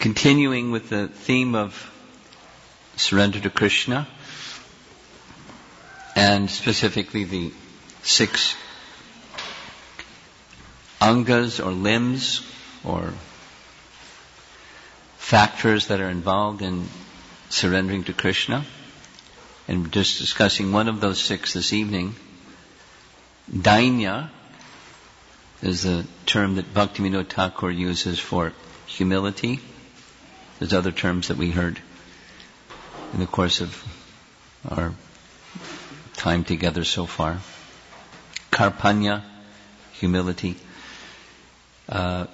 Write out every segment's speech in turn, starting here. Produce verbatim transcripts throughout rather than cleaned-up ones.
continuing with the theme of surrender to Krishna, and specifically the six angas or limbs or factors that are involved in surrendering to Krishna. And just discussing one of those six this evening. Dainya is the term that Bhaktivinoda Thakur uses for humility. There's other terms that we heard in the course of our time together so far. Karpanya, humility. Uh,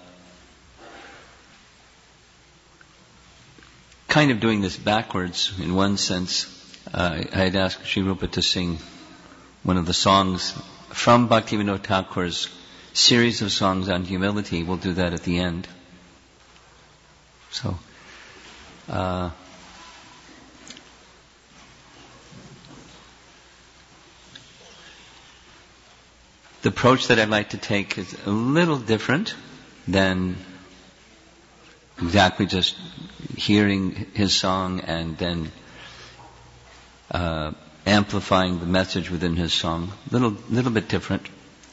kind of doing this backwards in one sense. Uh, I had asked Sri Rupa to sing one of the songs from Bhaktivinoda Thakur's series of songs on humility. We'll do that at the end. So, uh, the approach that I'd like to take is a little different than exactly just hearing his song and then uh, amplifying the message within his song. A little, little bit different.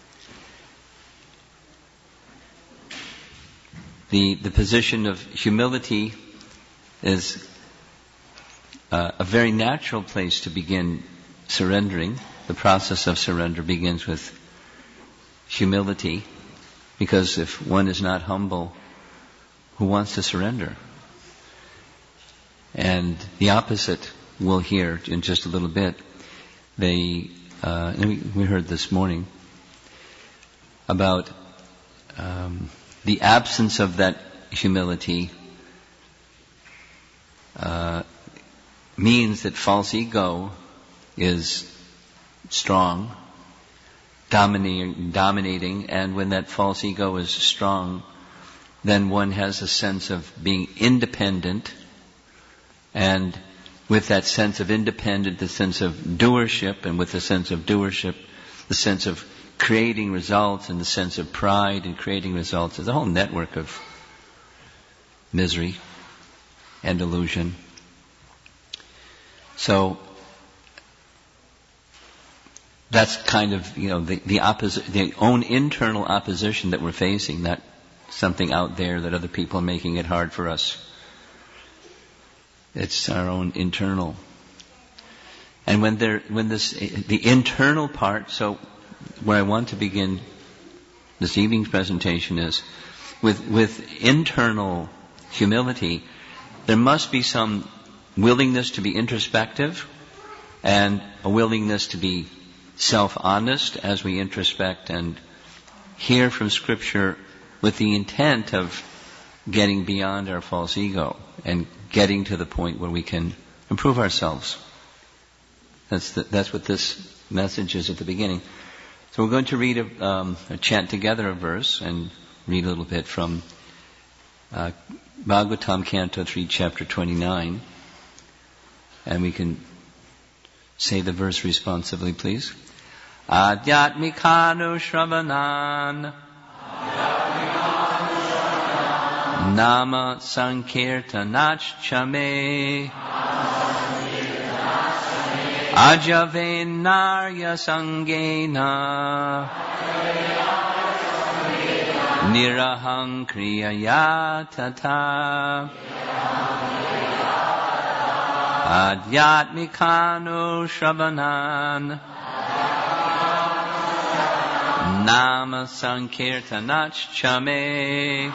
The the position of humility is uh, a very natural place to begin surrendering. The process of surrender begins with humility, because if one is not humble, who wants to surrender? And the opposite we'll hear in just a little bit. They, uh, and we, we heard this morning about um, the absence of that humility uh, means that false ego is strong, dominating, dominating, and when that false ego is strong, then one has a sense of being independent, and with that sense of independent, the sense of doership, and with the sense of doership, the sense of creating results, and the sense of pride in creating results. There's a whole network of misery and illusion. So that's kind of, you know, the, the opposite, the own internal opposition that we're facing, not something out there that other people are making it hard for us. It's our own internal. And when there, when this, the internal part, so where I want to begin this evening's presentation is with, with internal humility, there must be some willingness to be introspective and a willingness to be self-honest as we introspect and hear from Scripture with the intent of getting beyond our false ego and getting to the point where we can improve ourselves. That's the, that's what this message is at the beginning. So we're going to read a, um, a chant together a verse and read a little bit from uh, Bhagavatam Canto three, Chapter twenty-nine. And we can say the verse responsively, please. Adhyatmikanu Shravanam Nama Sankirtanachchame Ajavenarya Sangena Nirahang Kriyaya Tata Adhyatmikanu Shravanam Nama Sankirtanachchame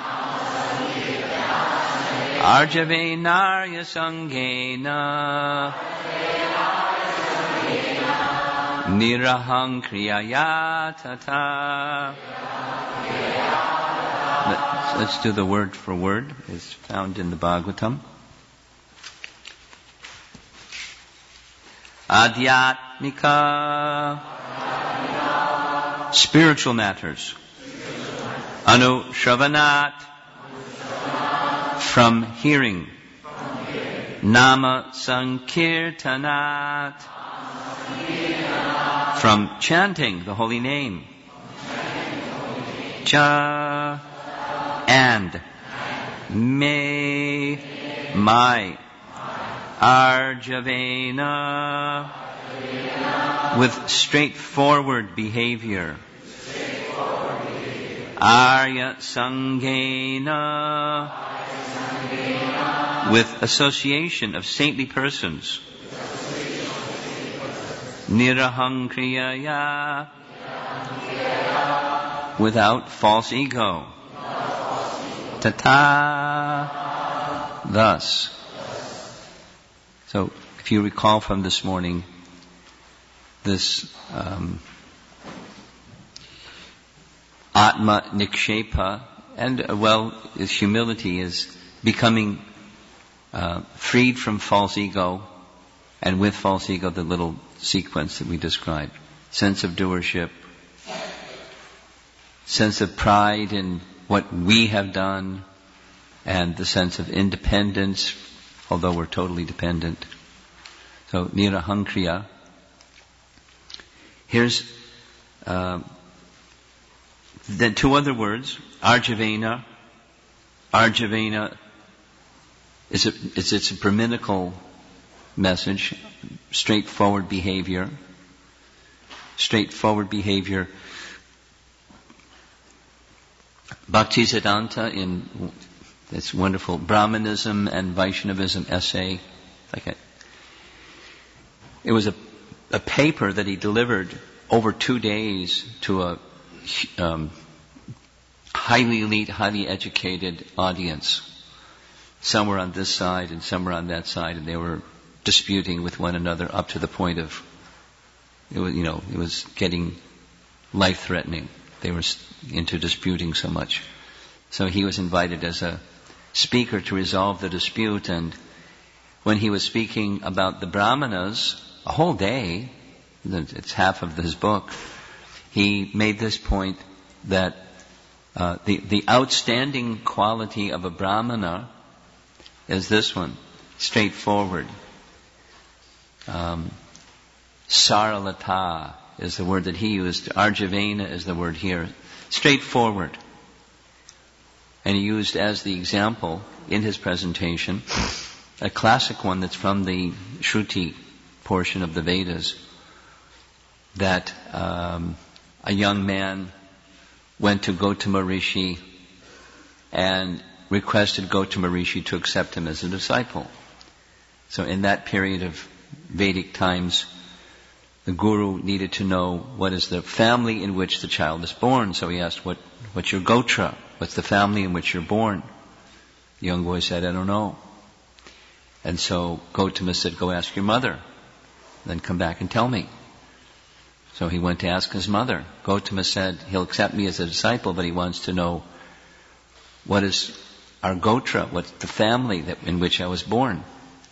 Arjavenarya Sangena Nirahang Kriyaya Tata. Let's do the word for word. It's found in the Bhagavatam. Adhyatmika. Spiritual matters. Anu Shravanat. From hearing. Nama Sankirtanat. From chanting the holy name. Cha and Me, my, Arjavena, with straightforward behavior. Arya Sangena, with association of saintly persons. Nirahankriyaya, without false ego. Tata, thus. So, if you recall from this morning, this um, Atma Nikshepa, and uh, well, is humility is becoming uh, freed from false ego, and with false ego, the little sequence that we described. Sense of doership, sense of pride in what we have done, and the sense of independence, although we're totally dependent. So, Nirahankriya. Here's uh, the two other words, Arjavena. Arjavena is a, it's, it's a Brahminical message, straightforward behavior. Straightforward behavior. Bhaktisiddhanta in this wonderful Brahmanism and Vaishnavism essay, like a, it was a, a paper that he delivered over two days to a um, highly elite, highly educated audience. Some were on this side and some were on that side, and they were disputing with one another up to the point of, it was, you know, it was getting life-threatening. They were into disputing so much. So he was invited as a speaker to resolve the dispute, and when he was speaking about the Brahmanas, a whole day, it's half of his book, he made this point that uh, the, the outstanding quality of a Brahmana is this one, straightforward. Um, Saralata is the word that he used. Arjavena is the word here. Straightforward. And he used as the example in his presentation a classic one that's from the Shruti portion of the Vedas, that um, a young man went to Gautama Rishi and requested Gautama Rishi to accept him as a disciple. So in that period of Vedic times, the guru needed to know what is the family in which the child is born. So he asked, what, what's your gotra? What's the family in which you're born? The young boy said, I don't know. And so Gautama said, go ask your mother. Then come back and tell me. So he went to ask his mother. Gautama said, he'll accept me as a disciple, but he wants to know what is our gotra, what's the family that, in which I was born.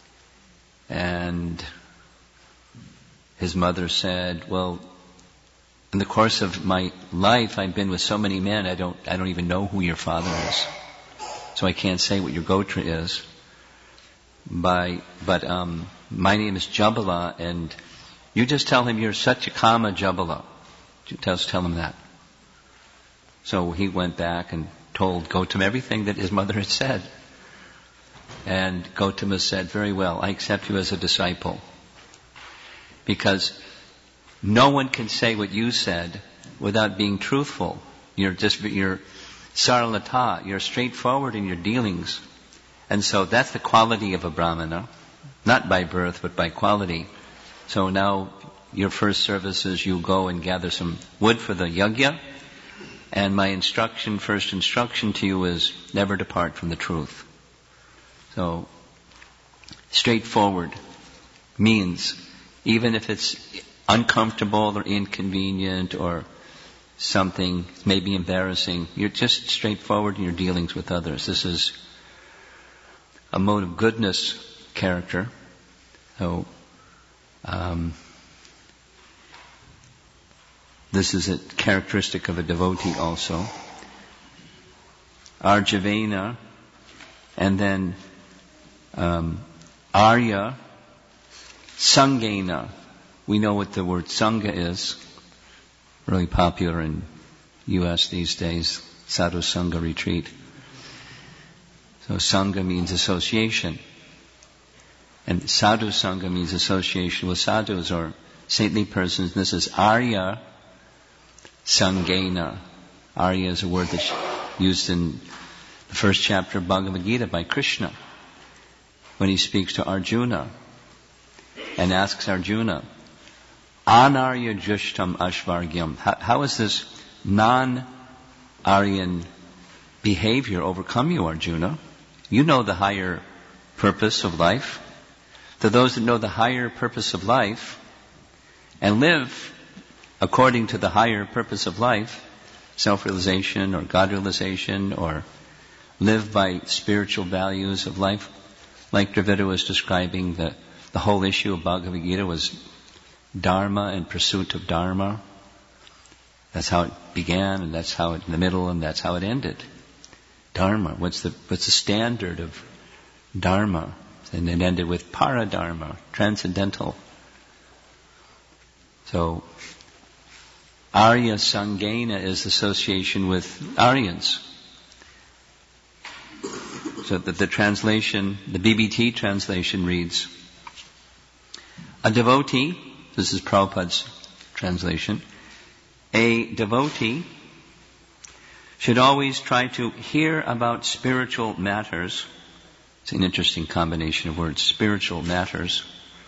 And his mother said, well, in the course of my life, I've been with so many men, I don't, I don't even know who your father is. So I can't say what your gotra is. By, but, um, my name is Jabala, and you just tell him you're Satyakama Jabala. Just tell him that. So he went back and told Gautama everything that his mother had said. And Gautama said, very well, I accept you as a disciple. Because no one can say what you said without being truthful. You're just, you're saralata, you're straightforward in your dealings. And so that's the quality of a Brahmana, not by birth, but by quality. So now your first service is you go and gather some wood for the yajna, and my instruction, first instruction to you is never depart from the truth. So, straightforward means, even if it's uncomfortable or inconvenient or something maybe embarrassing, you're just straightforward in your dealings with others. This is a mode of goodness character. So, um, this is a characteristic of a devotee also. Arjavena, and then um, Arya Sangena. We know what the word Sangha is. Really popular in U S these days. Sadhu Sangha retreat. So Sangha means association. And Sadhu Sangha means association with sadhus or saintly persons. This is Arya Sangena. Arya is a word that's used in the first chapter of Bhagavad Gita by Krishna when he speaks to Arjuna and asks Arjuna, Anarya Jushtam Ashvargyam. How, how is this non-Aryan behavior overcome you, Arjuna? You know the higher purpose of life. To those that know the higher purpose of life and live according to the higher purpose of life, self-realization or God-realization, or live by spiritual values of life, like Dravida was describing, the, the whole issue of Bhagavad Gita was Dharma and pursuit of Dharma. That's how it began, and that's how it in the middle, and that's how it ended. Dharma. What's the what's the standard of Dharma? And it ended with Paradharma, transcendental. So Arya Sangena is association with Aryans. So that the translation, the B B T translation reads, a devotee, this is Prabhupada's translation, a devotee should always try to hear about spiritual matters. It's an interesting combination of words, spiritual matters,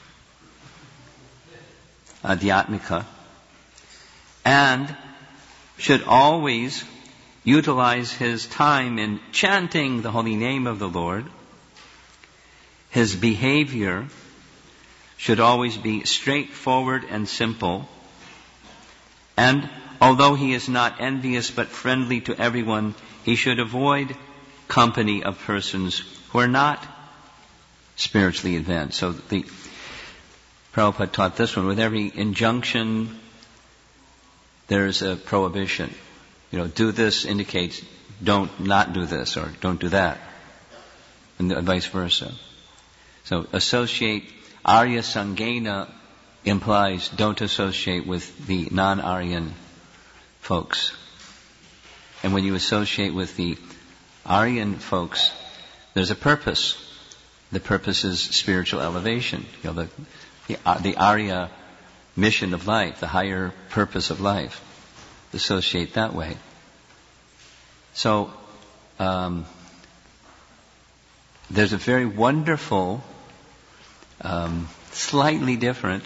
adhyatmika, and should always utilize his time in chanting the holy name of the Lord. His behavior should always be straightforward and simple, and although he is not envious but friendly to everyone, he should avoid company of persons who are not spiritually advanced. So the Prabhupada taught this one. With every injunction, there's a prohibition. You know, do this indicates don't not do this, or don't do that, and vice versa. So associate, Arya Sangena implies don't associate with the non-Aryan folks. And when you associate with the Aryan folks, there's a purpose. The purpose is spiritual elevation. You know, the, the, the Arya mission of life, the higher purpose of life. Associate that way. So, um, there's a very wonderful, um, slightly different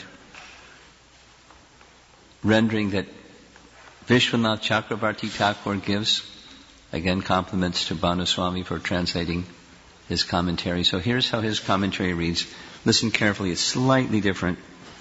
rendering that Vishwanath Chakravarti Thakur gives. Again, compliments to Bhanuswami for translating his commentary. So here's how his commentary reads. Listen carefully, it's slightly different.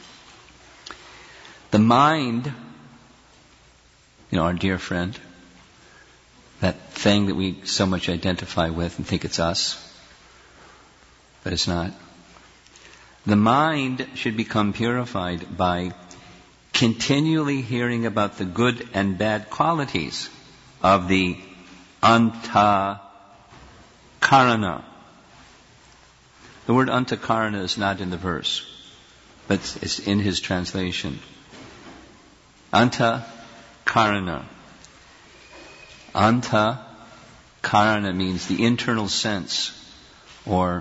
The mind, you know, our dear friend, that thing that we so much identify with and think it's us, but it's not. The mind should become purified by continually hearing about the good and bad qualities of the Anta Karana. The word Anta Karana is not in the verse, but it's in his translation. Anta Karana. Anta Karana means the internal sense, or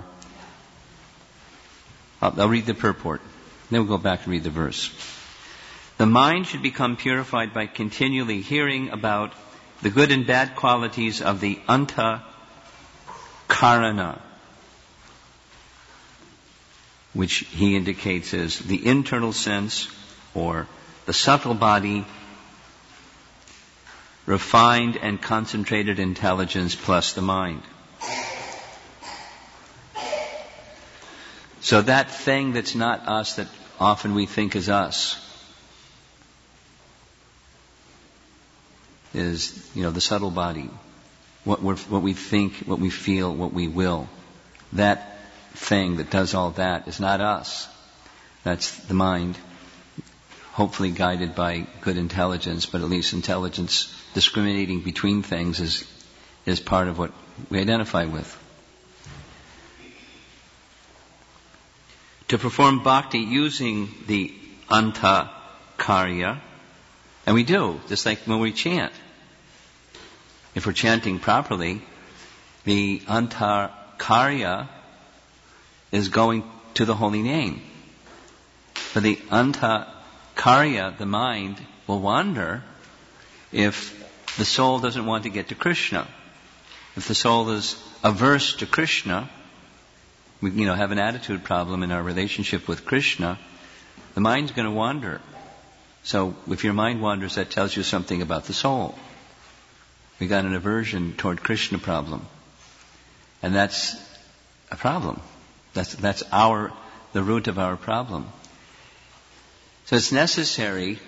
I'll, I'll read the purport, then we'll go back and read the verse. The mind should become purified by continually hearing about the good and bad qualities of the Anta Karana, which he indicates as the internal sense, or the subtle body, refined and concentrated intelligence plus the mind. So that thing that's not us, that often we think is us, is, you know, the subtle body. What, we're, what we think, what we feel, what we will. That thing that does all that is not us. That's the mind, hopefully guided by good intelligence, but at least intelligence discriminating between things is, is part of what we identify with. To perform bhakti using the Anta Karya, and we do, just like when we chant. If we're chanting properly, the antakarya is going to the holy name. But the antakarya, the mind, will wander if the soul doesn't want to get to Krishna. If the soul is averse to Krishna, we you know have an attitude problem in our relationship with Krishna, the mind's going to wander. So if your mind wanders, that tells you something about the soul. We got an aversion toward Krishna problem. And that's a problem. That's that's our the root of our problem. So it's necessary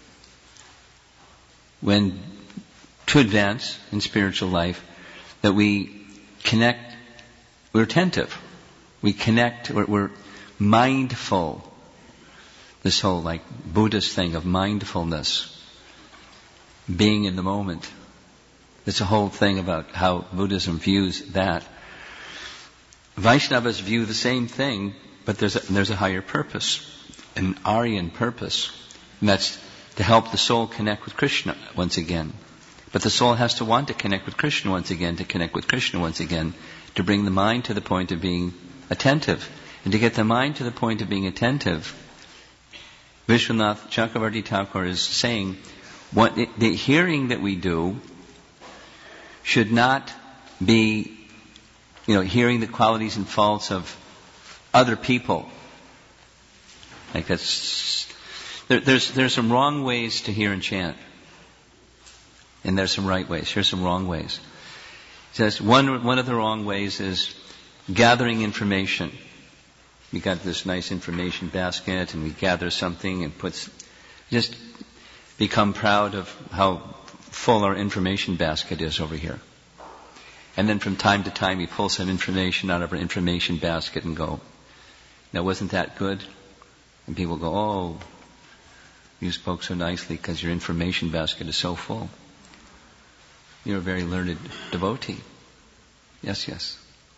when to advance in spiritual life that we connect, we're attentive. We connect, we're, we're mindful. This whole like Buddhist thing of mindfulness, being in the moment. It's a whole thing about how Buddhism views that. Vaishnavas view the same thing, but there's a, there's a higher purpose, an Aryan purpose, and that's to help the soul connect with Krishna once again. But the soul has to want to connect with Krishna once again, to connect with Krishna once again, to bring the mind to the point of being attentive. And to get the mind to the point of being attentive, Vishwanath Chakravarti Thakur is saying, what the hearing that we do should not be, you know, hearing the qualities and faults of other people. Like that's, there, there's there's some wrong ways to hear and chant, and there's some right ways. Here's some wrong ways. It says one one of the wrong ways is gathering information. We got this nice information basket, and we gather something and puts just become proud of how full our information basket is over here. And then from time to time we pull some information out of our information basket and go, now wasn't that good? And people go, oh, you spoke so nicely because your information basket is so full. You're a very learned devotee. Yes, yes.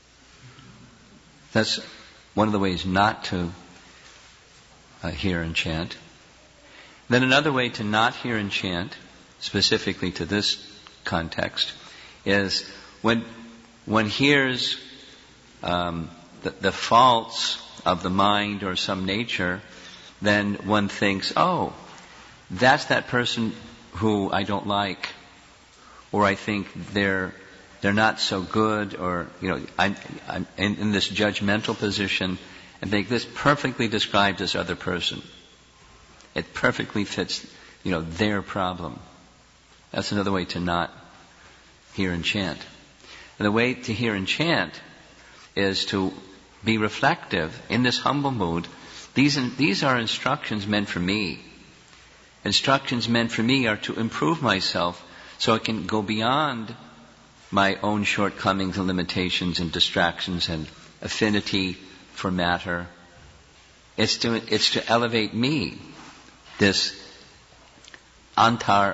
That's one of the ways not to uh, hear and chant. Then another way to not hear and chant, specifically to this context, is when one hears um, the, the faults of the mind or some nature, then one thinks, oh, that's that person who I don't like, or I think they're they're not so good, or you know, I'm, I'm in, in this judgmental position, and think this perfectly describes this other person. It perfectly fits, you know, their problem. That's another way to not hear and chant. And the way to hear and chant is to be reflective in this humble mood. These these are instructions meant for me. Instructions meant for me are to improve myself so I can go beyond my own shortcomings and limitations and distractions and affinity for matter. It's to it's to elevate me, this antar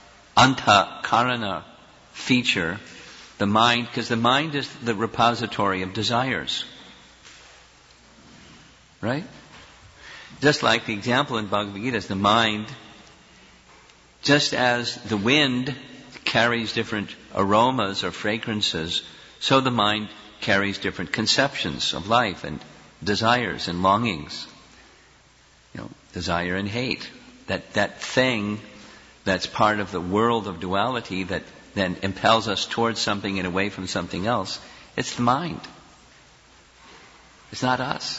antakarana feature, the mind, because the mind is the repository of desires. Right? Just like the example in Bhagavad Gita is the mind, just as the wind carries different aromas or fragrances, so the mind carries different conceptions of life and desires and longings. You know, desire and hate. That that thing that's part of the world of duality that then impels us towards something and away from something else, it's the mind. It's not us.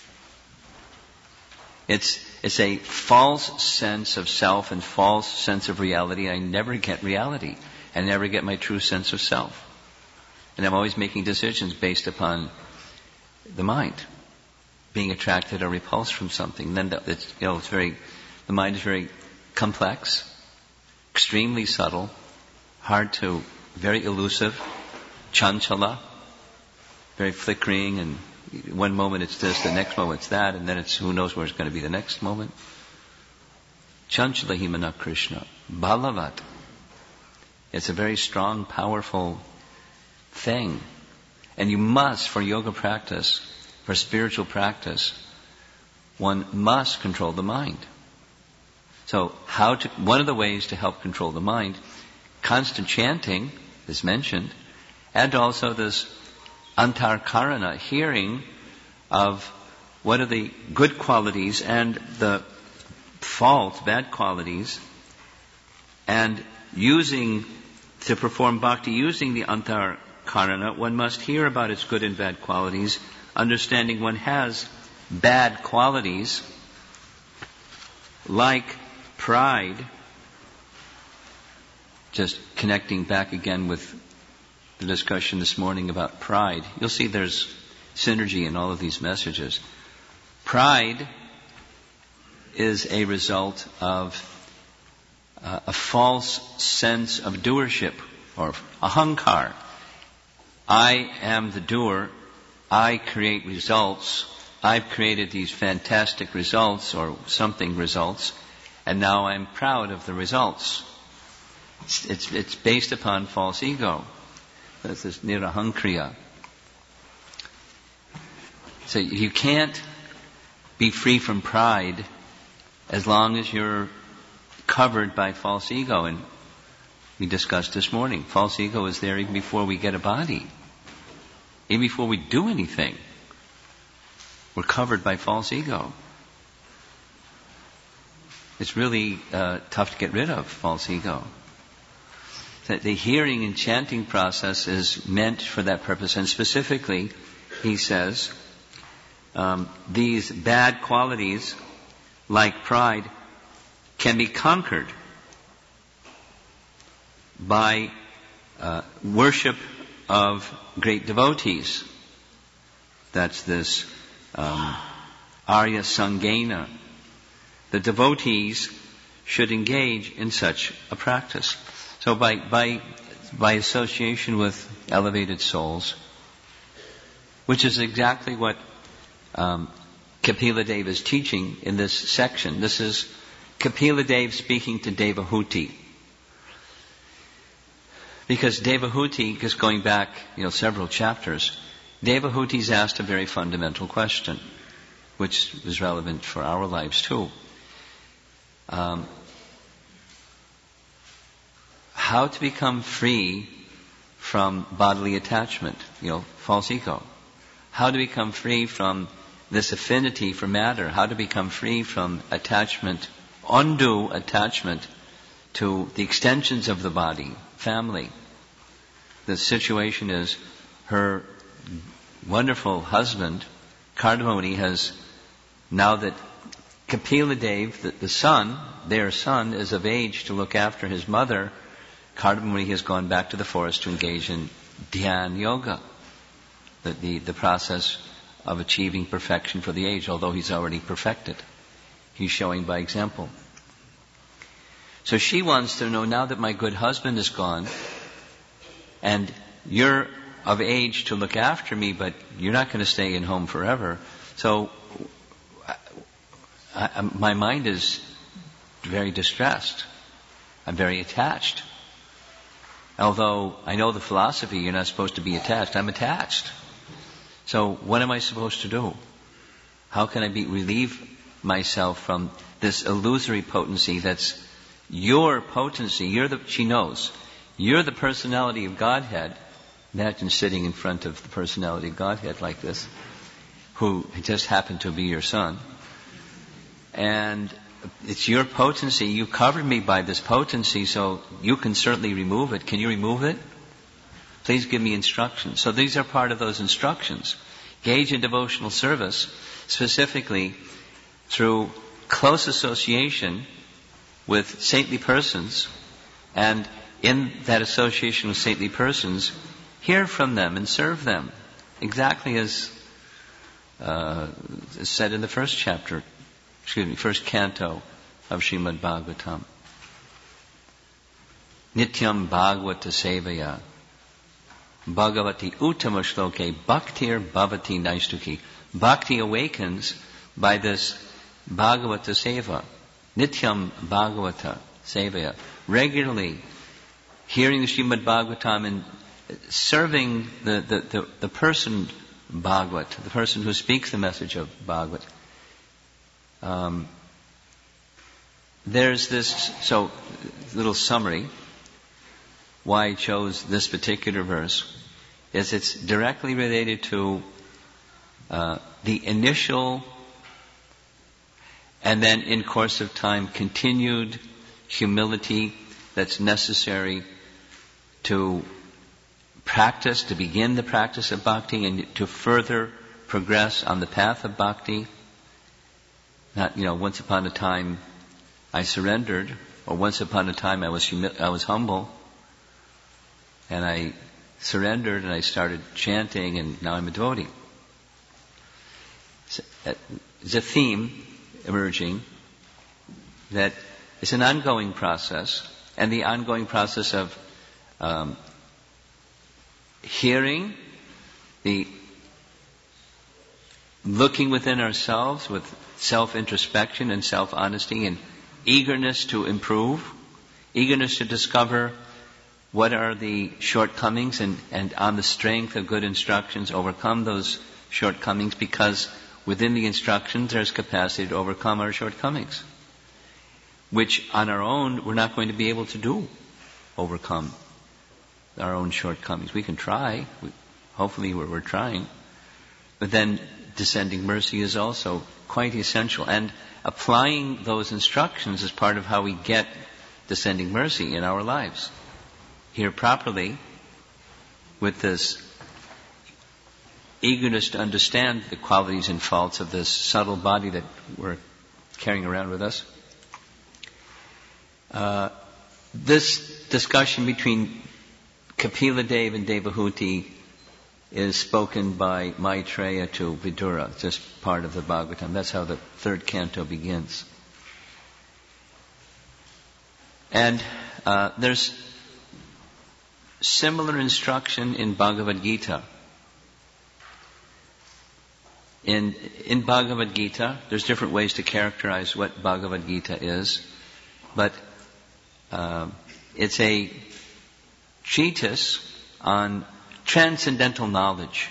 It's it's a false sense of self and false sense of reality. I never get reality. I never get my true sense of self. And I'm always making decisions based upon the mind, being attracted or repulsed from something. Then it's, you know, it's very, the mind is very complex, extremely subtle, hard to, very elusive, chanchala, very flickering, and one moment it's this, the next moment it's that, and then it's who knows where it's going to be the next moment. Chanchala himana Krishna, balavat. It's a very strong, powerful thing. And you must, for yoga practice, for spiritual practice, one must control the mind. So how to, one of the ways to help control the mind, constant chanting is mentioned, And also this antarkarana, hearing of what are the good qualities and the fault, bad qualities, and using, to perform bhakti using the antarkarana, one must hear about its good and bad qualities, understanding one has bad qualities like pride, just connecting back again with the discussion this morning about pride. You'll see there's synergy in all of these messages. Pride is a result of uh, a false sense of doership, or ahankar. I am the doer. I create results. I've created these fantastic results, or something results, and now I'm proud of the results. It's, it's, it's based upon false ego. This is nirahankriya. So you can't be free from pride as long as you're covered by false ego. And we discussed this morning, false ego is there even before we get a body. Even before we do anything, we're covered by false ego. It's really uh, tough to get rid of false ego. The hearing and chanting process is meant for that purpose, and specifically, he says, um, these bad qualities, like pride, can be conquered by uh, worship of great devotees. That's this um, Arya Sangena. The devotees should engage in such a practice. So by by by association with elevated souls, which is exactly what um, Kapila Dev is teaching in this section. This is Kapila Dev speaking to Devahuti. Because Devahuti, just going back, you know, several chapters, Devahuti's asked a very fundamental question, which is relevant for our lives too. Um, how to become free from bodily attachment, you know, false ego. How to become free from this affinity for matter. How to become free from attachment, undue attachment to the extensions of the body, family. The situation is her wonderful husband, Kardamuni, has, now that Kapila Dev, the, the son, their son, is of age to look after his mother, Kardamuni has gone back to the forest to engage in Dhyan Yoga, the, the, the process of achieving perfection for the age, although he's already perfected. He's showing by example. So she wants to know, now that my good husband is gone, and you're of age to look after me, but you're not going to stay in home forever. So I, I, my mind is very distressed. I'm very attached. Although I know the philosophy, you're not supposed to be attached. I'm attached. So what am I supposed to do? How can I be relieve myself from this illusory potency that's your potency? You're the, she knows, you're the personality of Godhead. Imagine sitting in front of the personality of Godhead like this, who just happened to be your son. And it's your potency. You covered me by this potency, so you can certainly remove it. Can you remove it? Please give me instructions. So these are part of those instructions. Engage in devotional service, specifically through close association with saintly persons, and in that association with saintly persons, hear from them and serve them, exactly as uh, said in the first chapter, excuse me, first canto of Srimad Bhagavatam. Nityam Bhagavata Sevaya Bhagavati Uttama Shloke Bhaktir Bhavati Naistuki. Bhakti awakens by this Bhagavata Seva. Nityam Bhagavata Sevaya. Regularly hearing the Srimad Bhagavatam and serving the, the, the, the person Bhagavat, the person who speaks the message of Bhagavat. Um, there's this, so, little summary, why I chose this particular verse. is it's directly related to uh, the initial and then in course of time continued humility that's necessary to practice, to begin the practice of bhakti and to further progress on the path of bhakti. Not, you know, once upon a time I surrendered, or once upon a time I was humi- I was humble, and I surrendered and I started chanting, and now I'm a devotee. It's a theme emerging that it's an ongoing process, and the ongoing process of um, hearing, the looking within ourselves with self-introspection and self-honesty and eagerness to improve, eagerness to discover what are the shortcomings and, and on the strength of good instructions overcome those shortcomings, because within the instructions there's capacity to overcome our shortcomings, which on our own we're not going to be able to do, overcome our own shortcomings. We can try, we, hopefully we're, we're trying, but then descending mercy is also quite essential, and applying those instructions is part of how we get descending mercy in our lives. Here properly, with this eagerness to understand the qualities and faults of this subtle body that we're carrying around with us. Uh, this discussion between Kapila Deva and Devahuti is spoken by Maitreya to Vidura, just part of the Bhagavatam. That's how the third canto begins. And uh, there's similar instruction in Bhagavad Gita. In, in Bhagavad Gita, there's different ways to characterize what Bhagavad Gita is, but uh, it's a treatise on transcendental knowledge.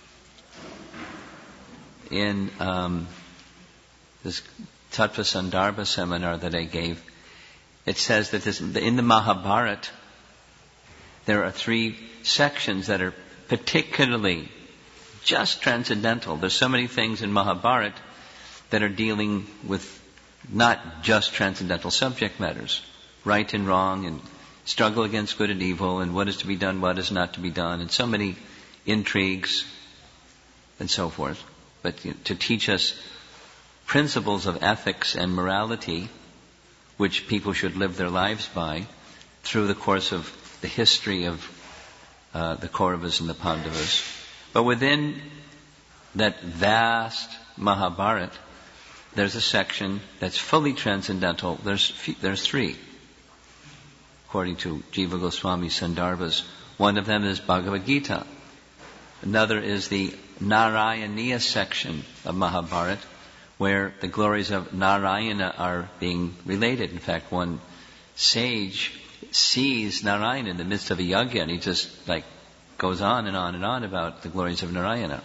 In um, this Tattva Sandarbha seminar that I gave, it says that this, in the Mahabharata, there are three sections that are particularly just transcendental. There's so many things in Mahabharata that are dealing with not just transcendental subject matters, right and wrong, and struggle against good and evil, and what is to be done, what is not to be done, and so many intrigues and so forth. But you know, to teach us principles of ethics and morality, which people should live their lives by, through the course of the history of uh, the Kauravas and the Pandavas. But within that vast Mahabharata, there's a section that's fully transcendental. There's there's three, according to Jiva Goswami Sandarbhas. One of them is Bhagavad Gita. Another is the Narayaniya section of Mahabharata, where the glories of Narayana are being related. In fact, one sage sees Narayana in the midst of a yajna, and he just like goes on and on and on about the glories of Narayana.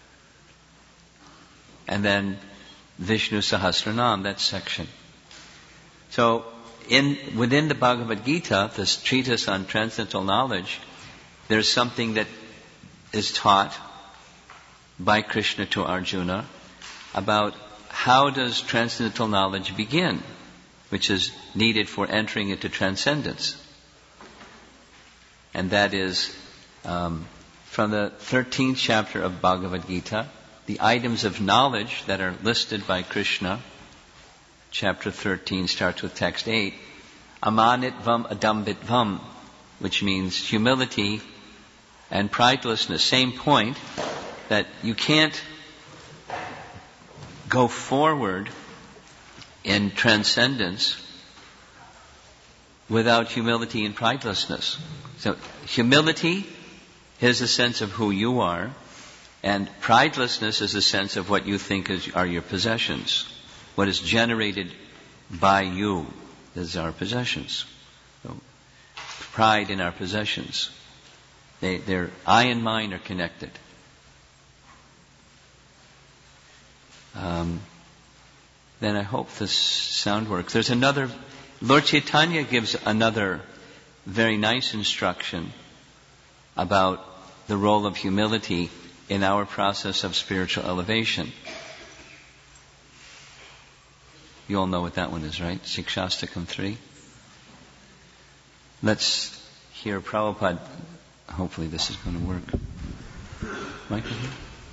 And then Vishnu Sahasranam, that section. So in within the Bhagavad Gita, this treatise on transcendental knowledge, there's something that is taught by Krishna to Arjuna about how does transcendental knowledge begin, which is needed for entering into transcendence. And that is um, from the thirteenth chapter of Bhagavad Gita, the items of knowledge that are listed by Krishna. Chapter thirteen starts with text eight. Amanitvam adambitvam, which means humility and pridelessness. Same point, that you can't go forward in transcendence without humility and pridelessness. So humility is a sense of who you are, and pridelessness is a sense of what you think is, are your possessions. What is generated by you is our possessions. So, pride in our possessions. They, they're, I and mine are connected. Um, then I hope this sound works. There's another, Lord Chaitanya gives another very nice instruction about the role of humility in our process of spiritual elevation. You all know what that one is, right? Shikshastakam three. Let's hear Prabhupada. Hopefully this is going to work. Michael here?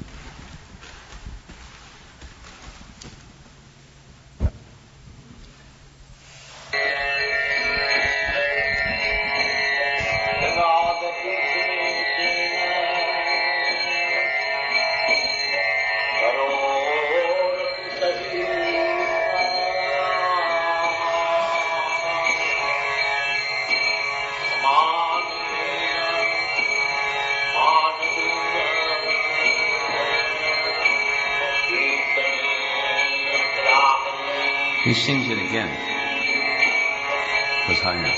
He sings it again. It was higher.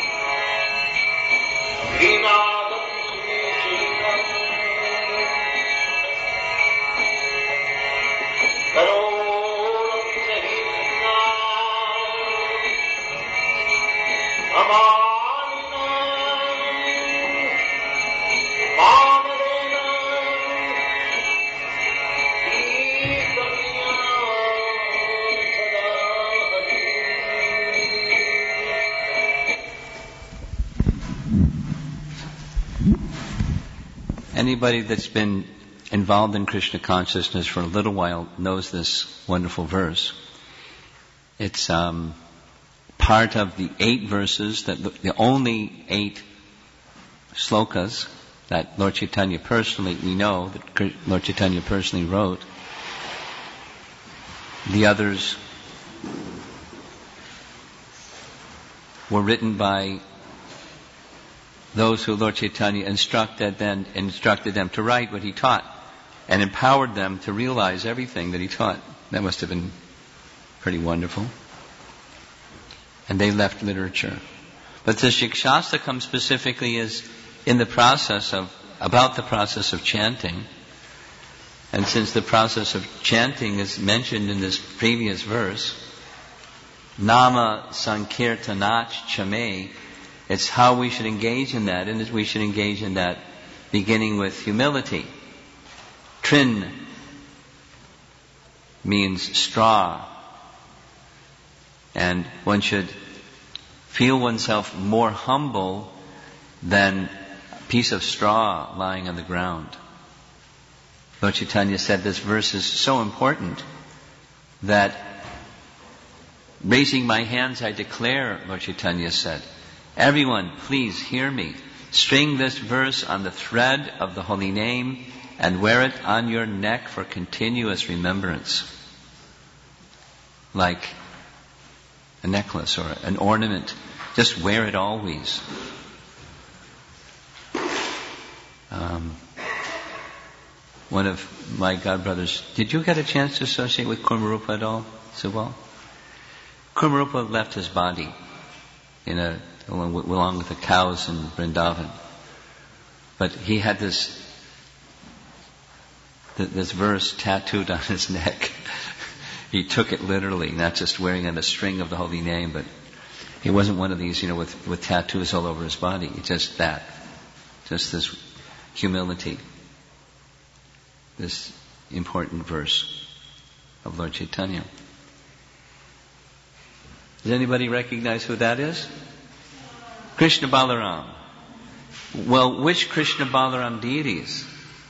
Anybody that's been involved in Krishna consciousness for a little while knows this wonderful verse. It's um, part of the eight verses, that the only eight slokas that Lord Chaitanya personally, we know that Lord Chaitanya personally wrote. The others were written by those who Lord Chaitanya instructed then instructed them to write what he taught and empowered them to realize everything that he taught. That must have been pretty wonderful. And they left literature. But the Shikshastakam specifically is in the process of, about the process of chanting. And since the process of chanting is mentioned in this previous verse, Nama Sankirtanach Chame, it's how we should engage in that, and we should engage in that beginning with humility. Trin means straw. And one should feel oneself more humble than a piece of straw lying on the ground. Lord Chaitanya said this verse is so important that raising my hands I declare, Lord Chaitanya said, everyone, please hear me. String this verse on the thread of the holy name and wear it on your neck for continuous remembrance. Like a necklace or an ornament. Just wear it always. Um, one of my godbrothers, did you get a chance to associate with Kurmarupa at all, Subal? Kurmarupa left his body in a Along with, along with the cows in Vrindavan. But he had this this verse tattooed on his neck. He took it literally, not just wearing on a string of the holy name, but he wasn't one of these, you know, with, with tattoos all over his body. Just that. Just this humility. This important verse of Lord Chaitanya. Does anybody recognize who that is? Krishna Balaram. Well, which Krishna Balaram deities?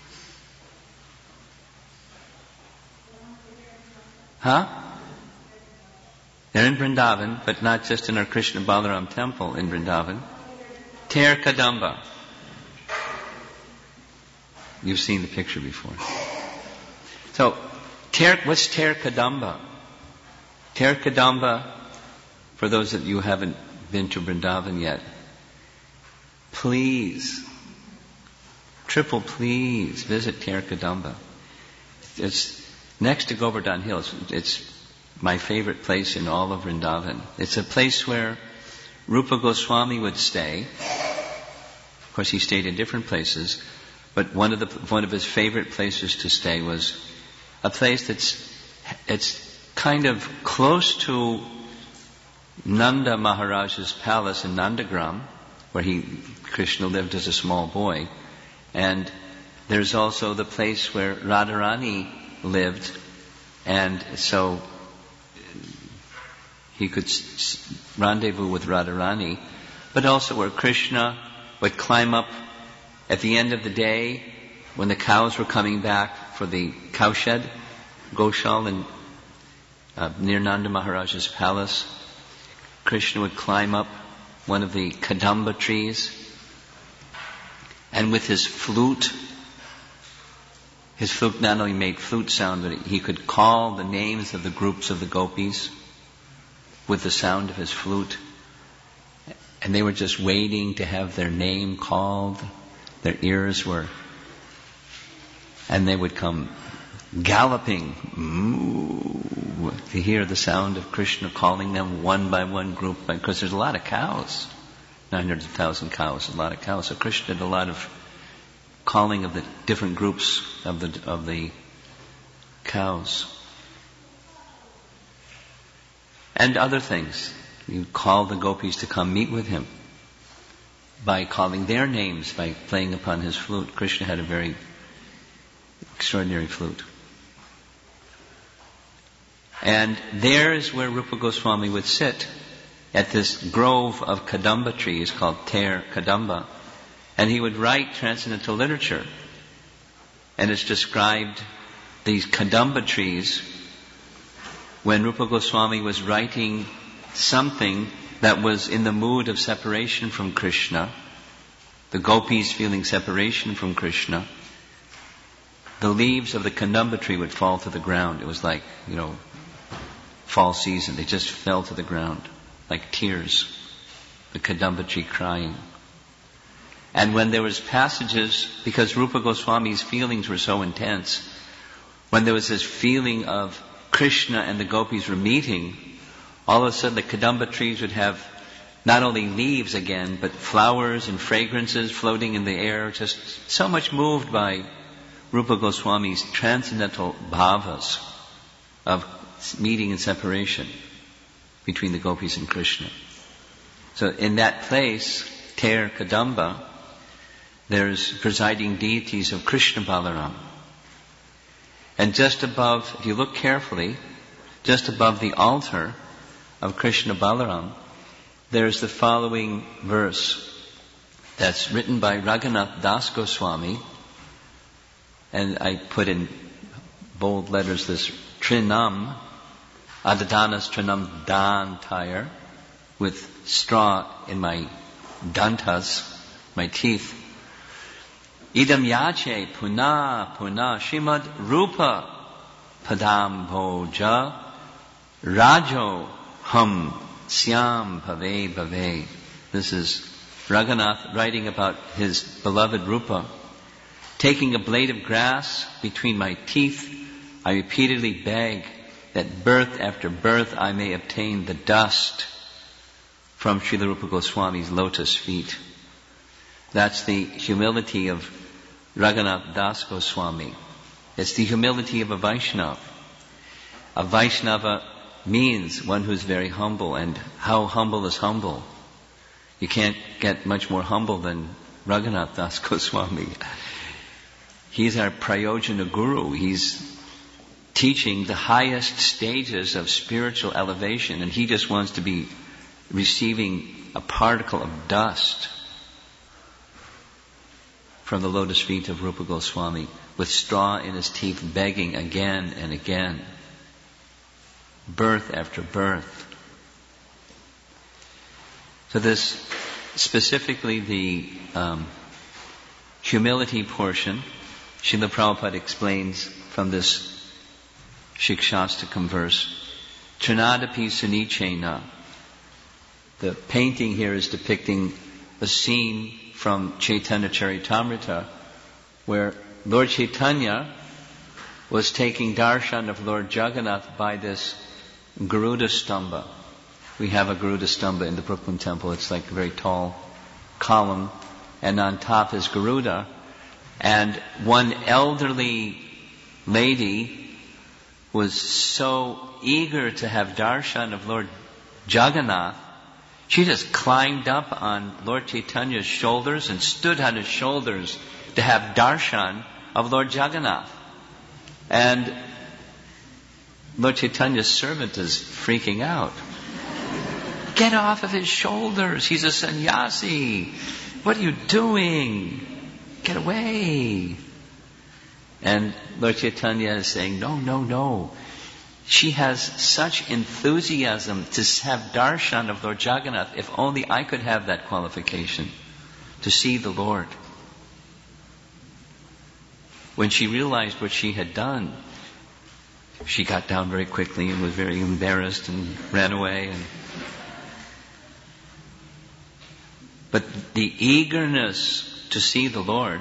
Huh? They're in Vrindavan, but not just in our Krishna Balaram temple in Vrindavan. Ter Kadamba. You've seen the picture before. So, ter, what's Ter Kadamba? Ter Kadamba, for those of you who haven't been to Vrindavan yet, please, triple please, visit Ter Kadamba. It's next to Govardhan Hills. It's my favorite place in all of Vrindavan. It's a place where Rupa Goswami would stay. Of course, he stayed in different places, but one of the one of his favorite places to stay was a place that's it's kind of close to Nanda Maharaj's palace in Nandagram, where he Krishna lived as a small boy, and there's also the place where Radharani lived, and so he could s- rendezvous with Radharani, but also where Krishna would climb up at the end of the day when the cows were coming back for the cowshed, Goshal, in, uh, near Nanda Maharaj's palace. Krishna would climb up one of the kadamba trees, and with his flute, his flute not only made flute sound, but he could call the names of the groups of the gopis with the sound of his flute. And they were just waiting to have their name called. Their ears were, and they would come galloping moo, to hear the sound of Krishna calling them one by one, group by, because there's a lot of cows, nine hundred thousand cows, a lot of cows. So Krishna did a lot of calling of the different groups of the of the cows, and other things. You call the gopis to come meet with him by calling their names, by playing upon his flute. Krishna had a very extraordinary flute. And there is where Rupa Goswami would sit, at this grove of Kadamba trees called Ter Kadamba. And he would write transcendental literature. And it's described, these Kadamba trees, when Rupa Goswami was writing something that was in the mood of separation from Krishna, the gopis feeling separation from Krishna, the leaves of the Kadamba tree would fall to the ground. It was like, you know, fall season. They just fell to the ground like tears. The Kadamba tree crying. And when there was passages, because Rupa Goswami's feelings were so intense, when there was this feeling of Krishna and the gopis were meeting, all of a sudden the Kadamba trees would have not only leaves again, but flowers and fragrances floating in the air, just so much moved by Rupa Goswami's transcendental bhavas of meeting and separation between the gopis and Krishna. So in that place, Ter Kadamba, there's presiding deities of Krishna Balaram. And just above, if you look carefully, just above the altar of Krishna Balaram, there's the following verse that's written by Raghunath Das Goswami, and I put in bold letters this Trinam, Adadanas Trinam Dan tire, with straw in my dantas, my teeth. Idam yache puna puna shrimad rupa padam bhoja rajo hum syam bhave bhave. This is Raghunath writing about his beloved Rupa. Taking a blade of grass between my teeth, I repeatedly beg that birth after birth I may obtain the dust from Srila Rupa Goswami's lotus feet. That's the humility of Raghunath Das Goswami. It's the humility of a Vaishnava. A Vaishnava means one who's very humble, and how humble is humble? You can't get much more humble than Raghunath Das Goswami. He's our Prayojana Guru. He's teaching the highest stages of spiritual elevation, and he just wants to be receiving a particle of dust from the lotus feet of Rupa Goswami, with straw in his teeth, begging again and again, birth after birth. So this, specifically the um, humility portion, Srila Prabhupada explains from this Shikshastakam verse, Trinadapi Sunichena. The painting here is depicting a scene from Chaitanya Charitamrita, where Lord Chaitanya was taking darshan of Lord Jagannath by this Garuda Stamba. We have a Garuda Stamba in the Brooklyn Temple. It's like a very tall column, and on top is Garuda. And one elderly lady was so eager to have darshan of Lord Jagannath, she just climbed up on Lord Chaitanya's shoulders and stood on his shoulders to have darshan of Lord Jagannath. And Lord Chaitanya's servant is freaking out. Get off of his shoulders. He's a sannyasi. What are you doing? Get away. And Lord Chaitanya is saying, no, no, no. She has such enthusiasm to have darshan of Lord Jagannath. If only I could have that qualification to see the Lord. When she realized what she had done, she got down very quickly and was very embarrassed and ran away. And but the eagerness to see the Lord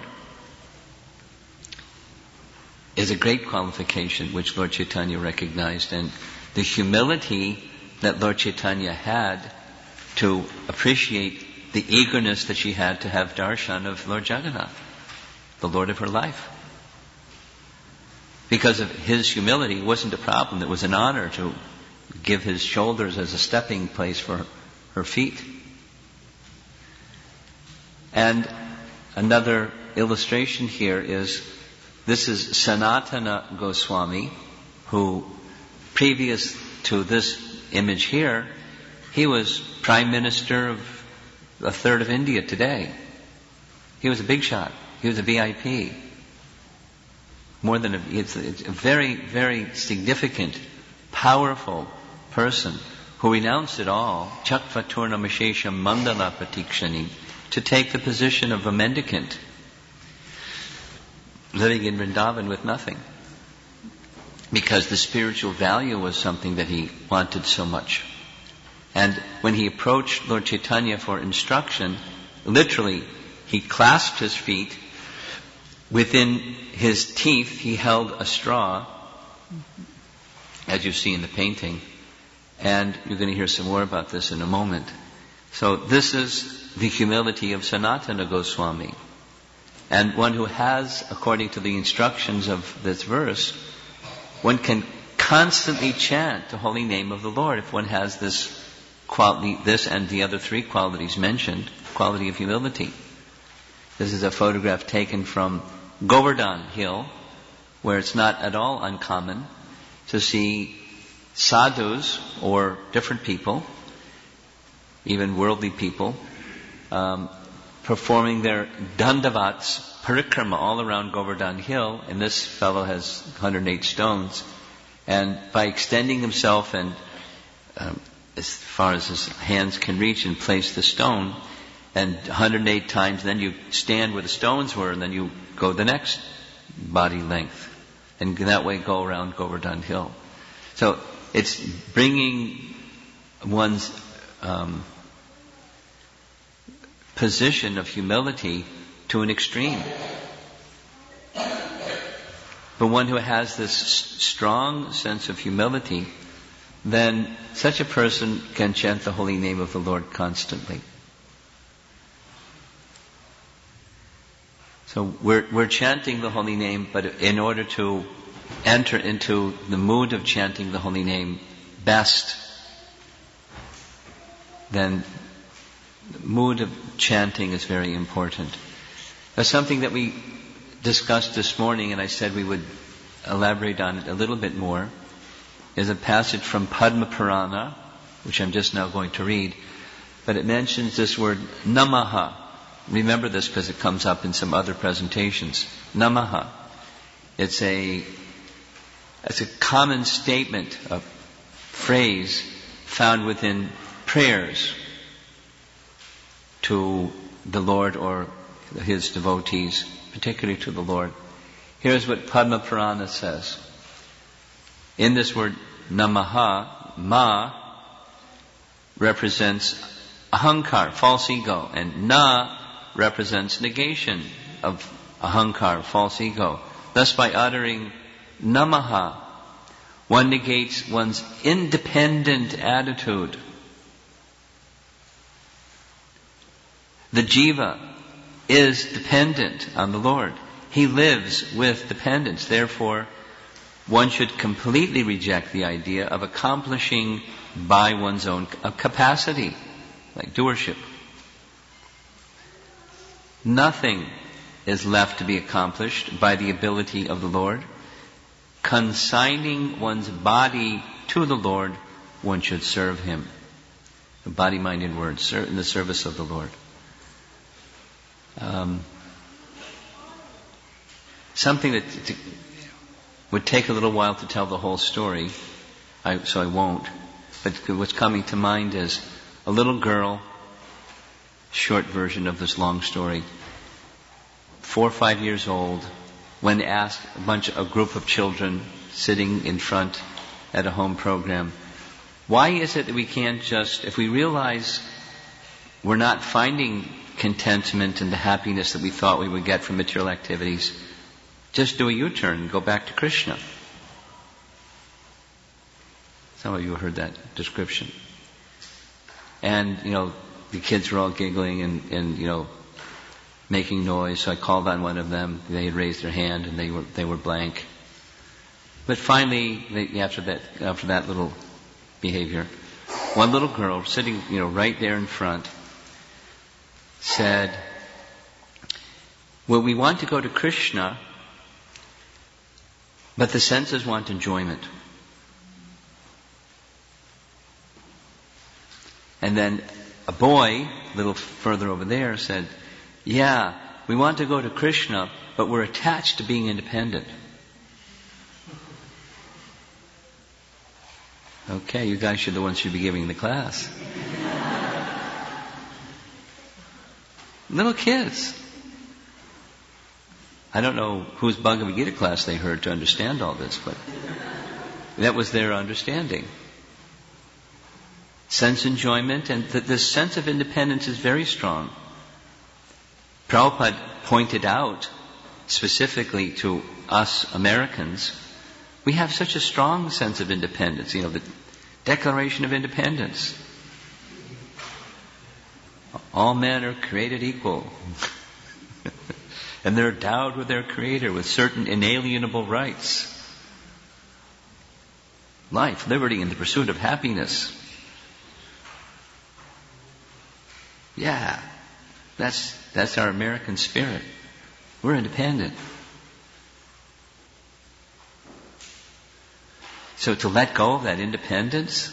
is a great qualification which Lord Chaitanya recognized, and the humility that Lord Chaitanya had to appreciate the eagerness that she had to have darshan of Lord Jagannath, the Lord of her life. Because of his humility, it wasn't a problem. It was an honor to give his shoulders as a stepping place for her feet. And another illustration here is, this is Sanatana Goswami, who previous to this image here, he was Prime Minister of a third of India today. He was a big shot. He was a V I P. More than a, it's, it's a very, very significant, powerful person who renounced it all, Chakvaturna Mashesha Mandala Pratikshani, to take the position of a mendicant, living in Vrindavan with nothing. Because the spiritual value was something that he wanted so much. And when he approached Lord Chaitanya for instruction, literally, he clasped his feet. Within his teeth, he held a straw, as you see in the painting. And you're going to hear some more about this in a moment. So this is the humility of Sanatana Goswami. And one who has, according to the instructions of this verse, one can constantly chant the holy name of the Lord if one has this quality, this and the other three qualities mentioned, quality of humility. This is a photograph taken from Govardhan Hill, where it's not at all uncommon to see sadhus or different people, even worldly people, um, performing their dandavats, parikrama, all around Govardhan Hill. And this fellow has one hundred eight stones. And by extending himself and um, as far as his hands can reach and place the stone, and one hundred eight times, then you stand where the stones were, and then you go the next body length. And that way go around Govardhan Hill. So it's bringing one's um, position of humility to an extreme. But one who has this strong sense of humility, then such a person can chant the holy name of the Lord constantly. So we're, we're chanting the holy name, but in order to enter into the mood of chanting the holy name best, then the mood of chanting is very important. That's something that we discussed this morning, and I said we would elaborate on it a little bit more, is a passage from Padma Purana, which I'm just now going to read, but it mentions this word Namaha. Remember this because it comes up in some other presentations. Namaha. It's a, it's a common statement, a phrase found within prayers to the Lord or His devotees, particularly to the Lord. Here's what Padma Purana says. In this word Namaha, Ma represents ahankar, false ego, and Na represents negation of ahankar, false ego. Thus, by uttering Namaha, one negates one's independent attitude. The jiva is dependent on the Lord. He lives with dependence. Therefore, one should completely reject the idea of accomplishing by one's own capacity, like doership. Nothing is left to be accomplished by the ability of the Lord. Consigning one's body to the Lord, one should serve Him. The body, mind, and word, in the service of the Lord. Um, something that t- would take a little while to tell the whole story, I, so I won't. But what's coming to mind is a little girl, short version of this long story, four or five years old, when asked, a bunch, a group of children sitting in front at a home program, why is it that we can't just, if we realize we're not finding contentment and the happiness that we thought we would get from material activities, just do a U-turn and go back to Krishna? Some of you heard that description. And, you know, the kids were all giggling and, and, you know, making noise. So I called on one of them. They had raised their hand and they were they were blank. But finally, they, after that after that little behavior, one little girl sitting, you know, right there in front said, "Well, we want to go to Krishna, but the senses want enjoyment." And then a boy, a little further over there, said, "Yeah, we want to go to Krishna, but we're attached to being independent." Okay, you guys should be the ones who should be giving the class. Little kids. I don't know whose Bhagavad Gita class they heard to understand all this, but that was their understanding. Sense enjoyment, and th- this sense of independence is very strong. Prabhupada pointed out specifically to us Americans, we have such a strong sense of independence. You know, the Declaration of Independence. All men are created equal. And they're endowed with their Creator with certain inalienable rights. Life, liberty, and the pursuit of happiness. Yeah, that's that's our American spirit. We're independent. So to let go of that independence,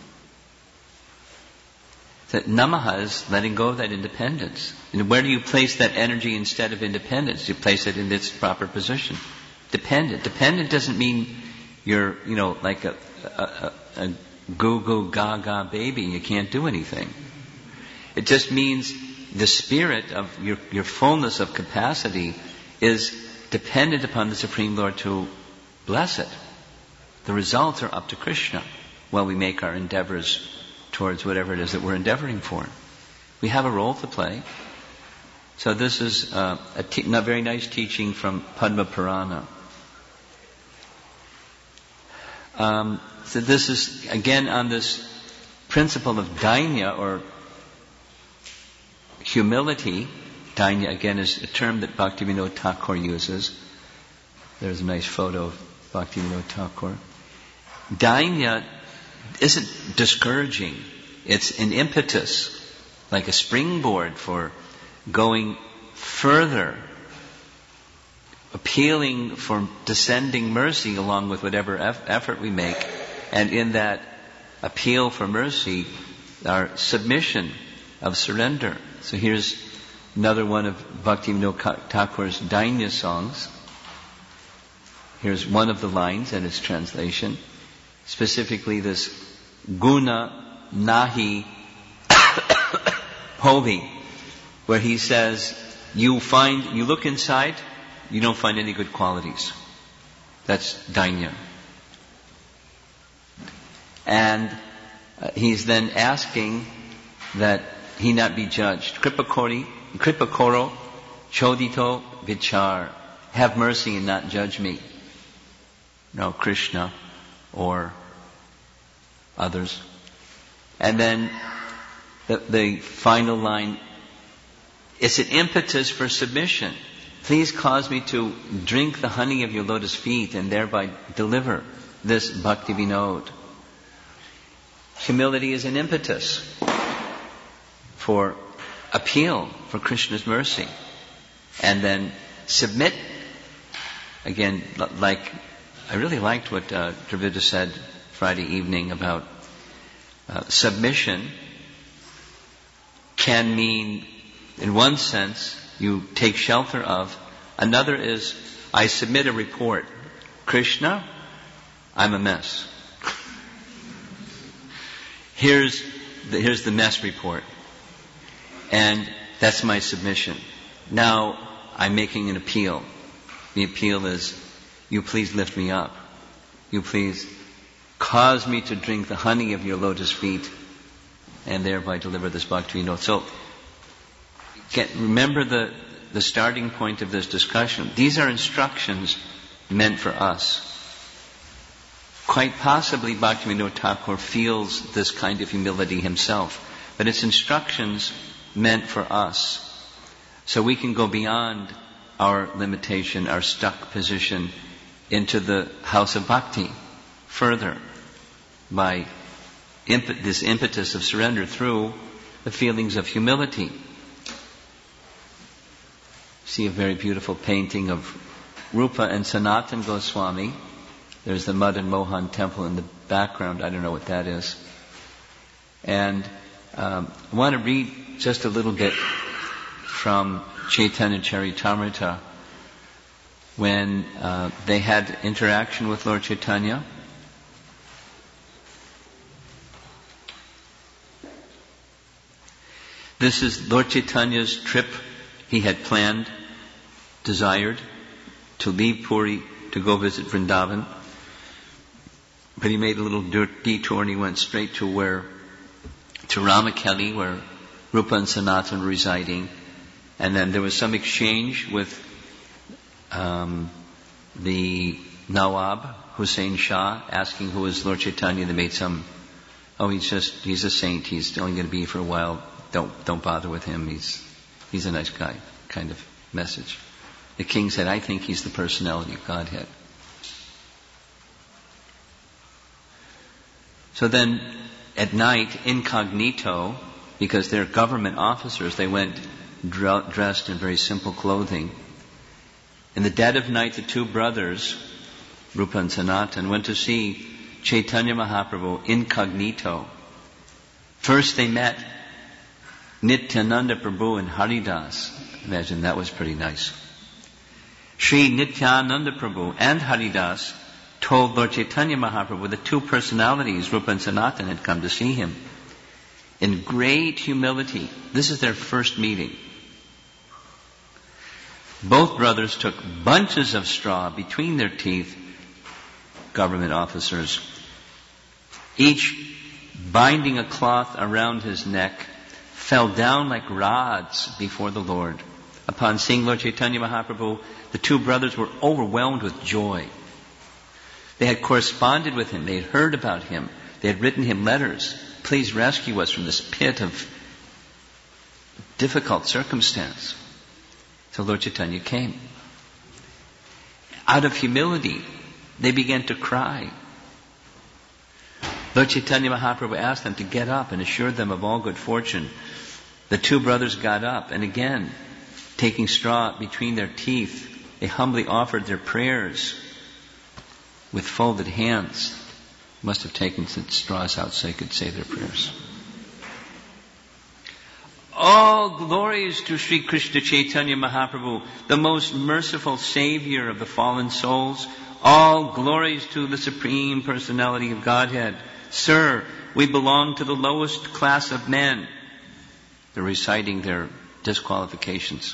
that namaha is letting go of that independence. And where do you place that energy instead of independence? You place it in its proper position. Dependent. Dependent doesn't mean you're, you know, like a, a, a, a goo-goo gaga baby and you can't do anything. It just means the spirit of your, your fullness of capacity is dependent upon the Supreme Lord to bless it. The results are up to Krishna while we make our endeavors towards whatever it is that we're endeavoring for. We have a role to play. So this is uh, a, te- a very nice teaching from Padma Purana. Um, so this is, again, on this principle of dainya, or humility. Dainya, again, is a term that Bhaktivinoda Thakur uses. There's a nice photo of Bhaktivinoda Thakur. Dainya isn't discouraging. It's an impetus, like a springboard for going further, appealing for descending mercy along with whatever eff- effort we make. And in that appeal for mercy, our submission of surrender. So here's another one of Bhaktivinoda Thakur's Dainya songs. Here's one of the lines and its translation. Specifically this guna nahi hovi, where he says, you find, you look inside, you don't find any good qualities. That's dainya. And uh, he's then asking that he not be judged. Kripakori, kripakoro, chodito vichar. Have mercy and not judge me. No, Krishna or others. And then the, the final line, it's an impetus for submission. Please cause me to drink the honey of your lotus feet and thereby deliver this bhakti vinod. Humility is an impetus for appeal for Krishna's mercy. And then submit, again, like, I really liked what uh, Dravida said Friday evening about uh, submission can mean, in one sense, you take shelter of. Another is, I submit a report. Krishna, I'm a mess. Here's the, here's the mess report. And that's my submission. Now, I'm making an appeal. The appeal is, you please lift me up. You please cause me to drink the honey of your lotus feet and thereby deliver this bhakti vinod. So, get, remember the, the starting point of this discussion. These are instructions meant for us. Quite possibly Bhaktivinoda Thakur feels this kind of humility himself. But it's instructions meant for us. So we can go beyond our limitation, our stuck position, into the house of bhakti further by imp- this impetus of surrender through the feelings of humility. See a very beautiful painting of Rupa and Sanatan Goswami. There's the Madan Mohan temple in the background. I don't know what that is. And um, I want to read just a little bit from Chaitanya Charitamrita when uh, they had interaction with Lord Chaitanya. This is Lord Chaitanya's trip he had planned, desired, to leave Puri to go visit Vrindavan. But he made a little detour and he went straight to where, to Ramakeli, where Rupa and Sanatan were residing. And then there was some exchange with um, the Nawab, Hussain Shah, asking who is Lord Chaitanya. They made some, oh, he's just, he's a saint. He's only going to be for a while. Don't, don't bother with him. He's, he's a nice guy, kind of message. The king said, I think he's the personality of Godhead. So then, at night, incognito, because they're government officers, they went dr- dressed in very simple clothing. In the dead of night, the two brothers, Rupa and Sanatan, went to see Chaitanya Mahaprabhu incognito. First they met Nityananda Prabhu and Haridas. Imagine, that was pretty nice. Sri Nityananda Prabhu and Haridas told Lord Chaitanya Mahaprabhu that two personalities, Rupa and Sanatan, had come to see him. In great humility, this is their first meeting. Both brothers took bunches of straw between their teeth, government officers, each binding a cloth around his neck, fell down like rods before the Lord. Upon seeing Lord Chaitanya Mahaprabhu, the two brothers were overwhelmed with joy. They had corresponded with him. They had heard about him. They had written him letters. Please rescue us from this pit of difficult circumstance. So Lord Chaitanya came. Out of humility, they began to cry. Lord Chaitanya Mahaprabhu asked them to get up and assured them of all good fortune. The two brothers got up, and again, taking straw between their teeth, they humbly offered their prayers with folded hands. Must have taken some straws out so they could say their prayers. All glories to Sri Krishna Chaitanya Mahaprabhu, the most merciful savior of the fallen souls. All glories to the Supreme Personality of Godhead. Sir, we belong to the lowest class of men. They're reciting their disqualifications.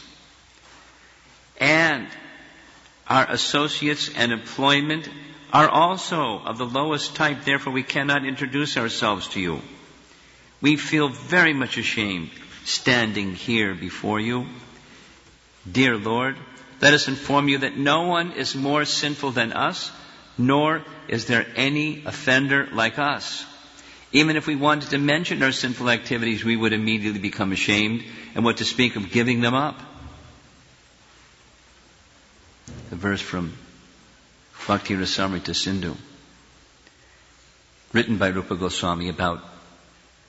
And our associates and employment are also of the lowest type, therefore we cannot introduce ourselves to you. We feel very much ashamed standing here before you. Dear Lord, let us inform you that no one is more sinful than us, nor is there any offender like us. Even if we wanted to mention our sinful activities, we would immediately become ashamed, and what to speak of giving them up. The verse from Bhakti Rasamrita Sindhu, written by Rupa Goswami about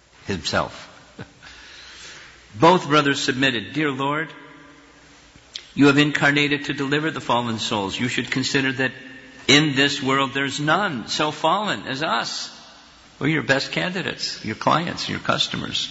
himself. Both brothers submitted, Dear Lord, You have incarnated to deliver the fallen souls. You should consider that in this world there's none so fallen as us. We're your best candidates, your clients, your customers.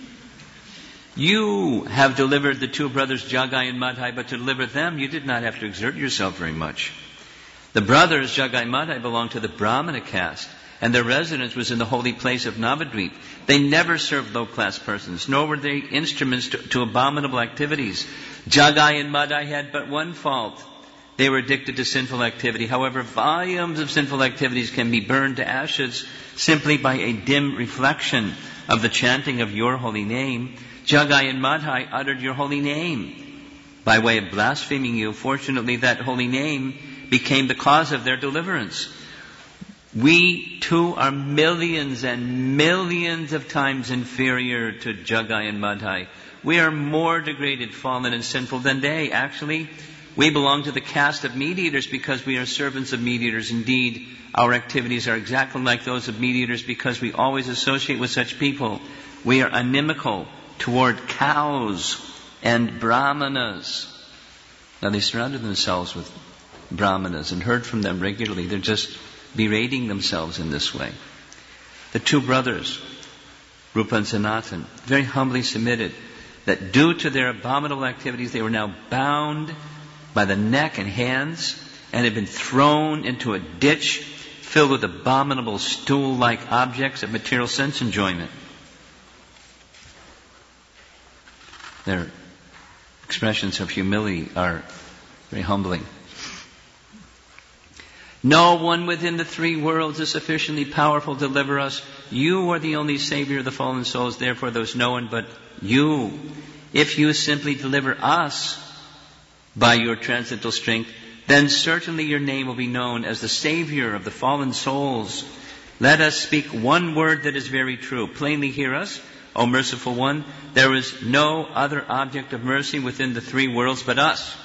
You have delivered the two brothers Jagai and Madhai, but to deliver them you did not have to exert yourself very much. The brothers Jagai and Madhai belonged to the Brahmana caste, and their residence was in the holy place of Navadvip. They never served low-class persons, nor were they instruments to, to abominable activities. Jagai and Madhai had but one fault. They were addicted to sinful activity. However, volumes of sinful activities can be burned to ashes simply by a dim reflection of the chanting of your holy name. Jagai and Madhai uttered your holy name by way of blaspheming you. Fortunately, that holy name became the cause of their deliverance. We too are millions and millions of times inferior to Jagai and Madhai. We are more degraded, fallen, and sinful than they. Actually, we belong to the caste of meat-eaters because we are servants of meat-eaters. Indeed, our activities are exactly like those of meat-eaters because we always associate with such people. We are inimical toward cows and brahmanas. Now, they surrounded themselves with brahmanas and heard from them regularly. They're just berating themselves in this way. The two brothers, Rupa and Sanatan, very humbly submitted that due to their abominable activities, they were now bound by the neck and hands and had been thrown into a ditch filled with abominable stool-like objects of material sense enjoyment. Their expressions of humility are very humbling. No one within the three worlds is sufficiently powerful to deliver us. You are the only Savior of the fallen souls, therefore there's no one but you. If you simply deliver us by your transcendental strength, then certainly your name will be known as the Savior of the fallen souls. Let us speak one word that is very true. Plainly hear us, O merciful one. There is no other object of mercy within the three worlds but us.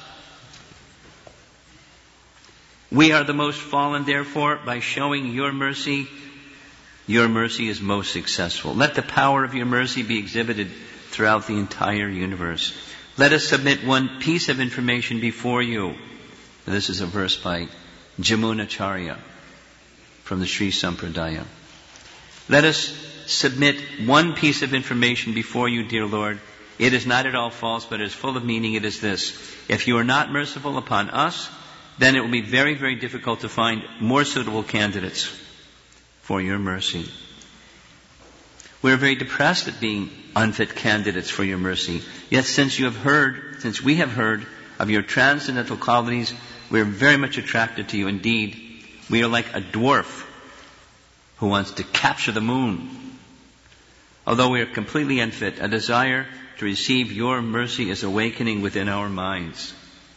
We are the most fallen, therefore, by showing your mercy, your mercy is most successful. Let the power of your mercy be exhibited throughout the entire universe. Let us submit one piece of information before you. This is a verse by Jamunacharya from the Sri Sampradaya. Let us submit one piece of information before you, dear Lord. It is not at all false, but it is full of meaning. It is this: if you are not merciful upon us, then it will be very, very difficult to find more suitable candidates for your mercy. We're very depressed at being unfit candidates for your mercy. Yet since you have heard, since we have heard of your transcendental qualities, we are very much attracted to you. Indeed, we are like a dwarf who wants to capture the moon. Although we are completely unfit, a desire to receive your mercy is awakening within our minds.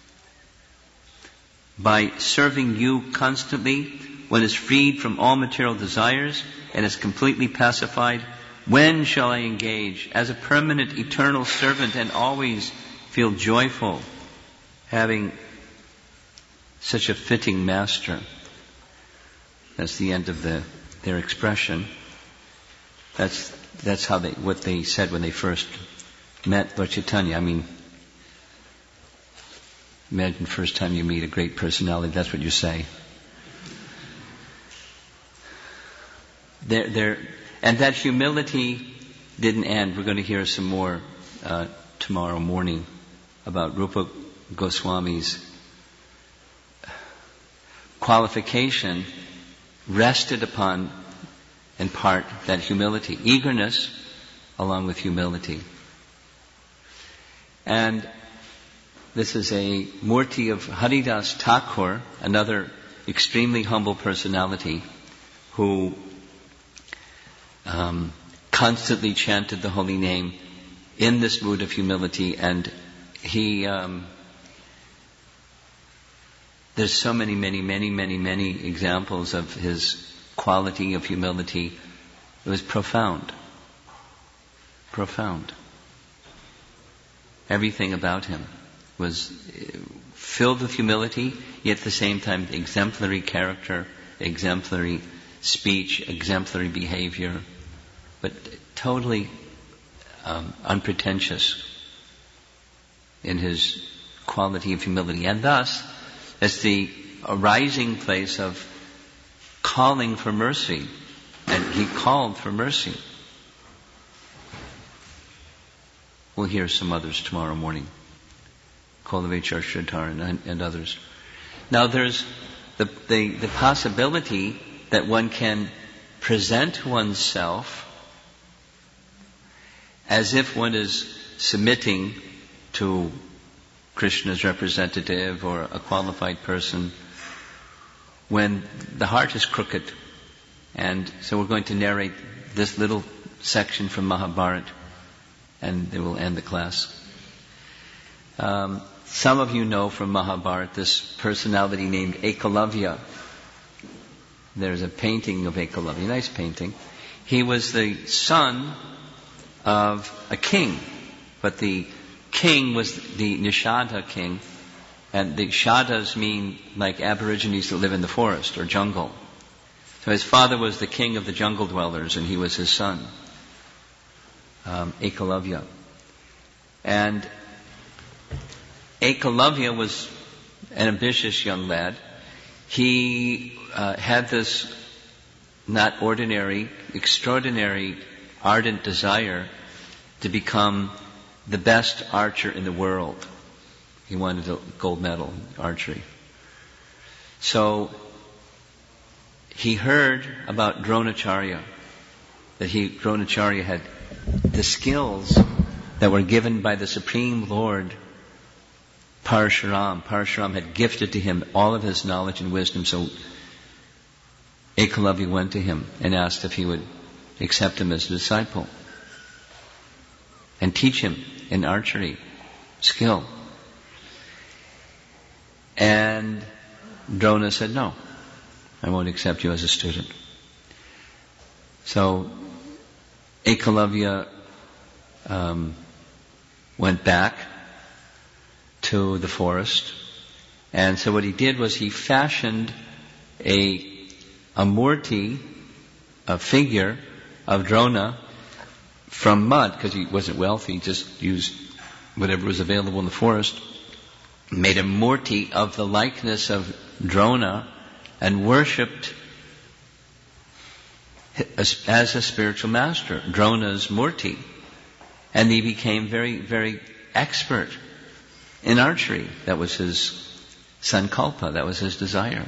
By serving you constantly, one is freed from all material desires and is completely pacified. When shall I engage as a permanent, eternal servant and always feel joyful having such a fitting master? That's the end of the, their expression. That's that's how they what they said when they first met Lord Chaitanya. I mean, imagine first time you meet a great personality, that's what you say. They're, they're, and that humility didn't end. We're going to hear some more uh, tomorrow morning about Rupa Goswami's qualification rested upon, in part, that humility. Eagerness along with humility. And this is a murti of Haridas Thakur, another extremely humble personality who um, constantly chanted the holy name in this mood of humility. And he, um, there's so many, many, many, many, many examples of his quality of humility. It was profound. Profound. Everything about him was filled with humility, yet at the same time exemplary character, exemplary speech, exemplary behavior, but totally um, unpretentious in his quality of humility. And thus, it's the arising place of calling for mercy. And he called for mercy. We'll hear some others tomorrow morning. Kolavechar Shridhar and, and others. Now there's the, the, the possibility that one can present oneself as if one is submitting to Krishna's representative or a qualified person when the heart is crooked. And so we're going to narrate this little section from Mahabharata, and then we'll end the class. Um, some of you know from Mahabharata this personality named Ekalavya. There's a painting of Ekalavya, nice painting. He was the son of a king, but the king was the Nishada king, and the Shadas mean like aborigines that live in the forest or jungle. So his father was the king of the jungle dwellers, and he was his son, um, Ekalavya. And Ekalavya was an ambitious young lad. He uh, had this not ordinary, extraordinary, ardent desire to become the best archer in the world. He wanted a gold medal in archery. So he heard about Dronacharya, that he, Dronacharya had the skills that were given by the Supreme Lord Parashuram. Parashuram had gifted to him all of his knowledge and wisdom, so Ekalavya went to him and asked if he would accept him as a disciple and teach him in archery skill. And Drona said, no, I won't accept you as a student. So Ekalavya um, went back to the forest, and so what he did was he fashioned a a murti, a figure of Drona from mud, because he wasn't wealthy, he just used whatever was available in the forest, made a murti of the likeness of Drona and worshipped as, as a spiritual master, Drona's murti. And he became very, very expert in archery. That was his sankalpa, that was his desire.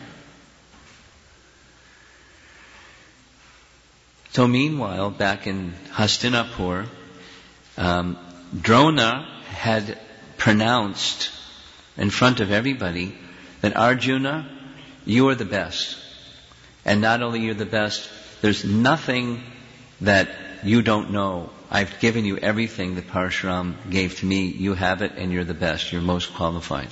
So meanwhile, back in Hastinapur, um, Drona had pronounced in front of everybody that Arjuna, you are the best. And not only you're the best, there's nothing that you don't know. I've given you everything that Parashuram gave to me. You have it and you're the best. You're most qualified.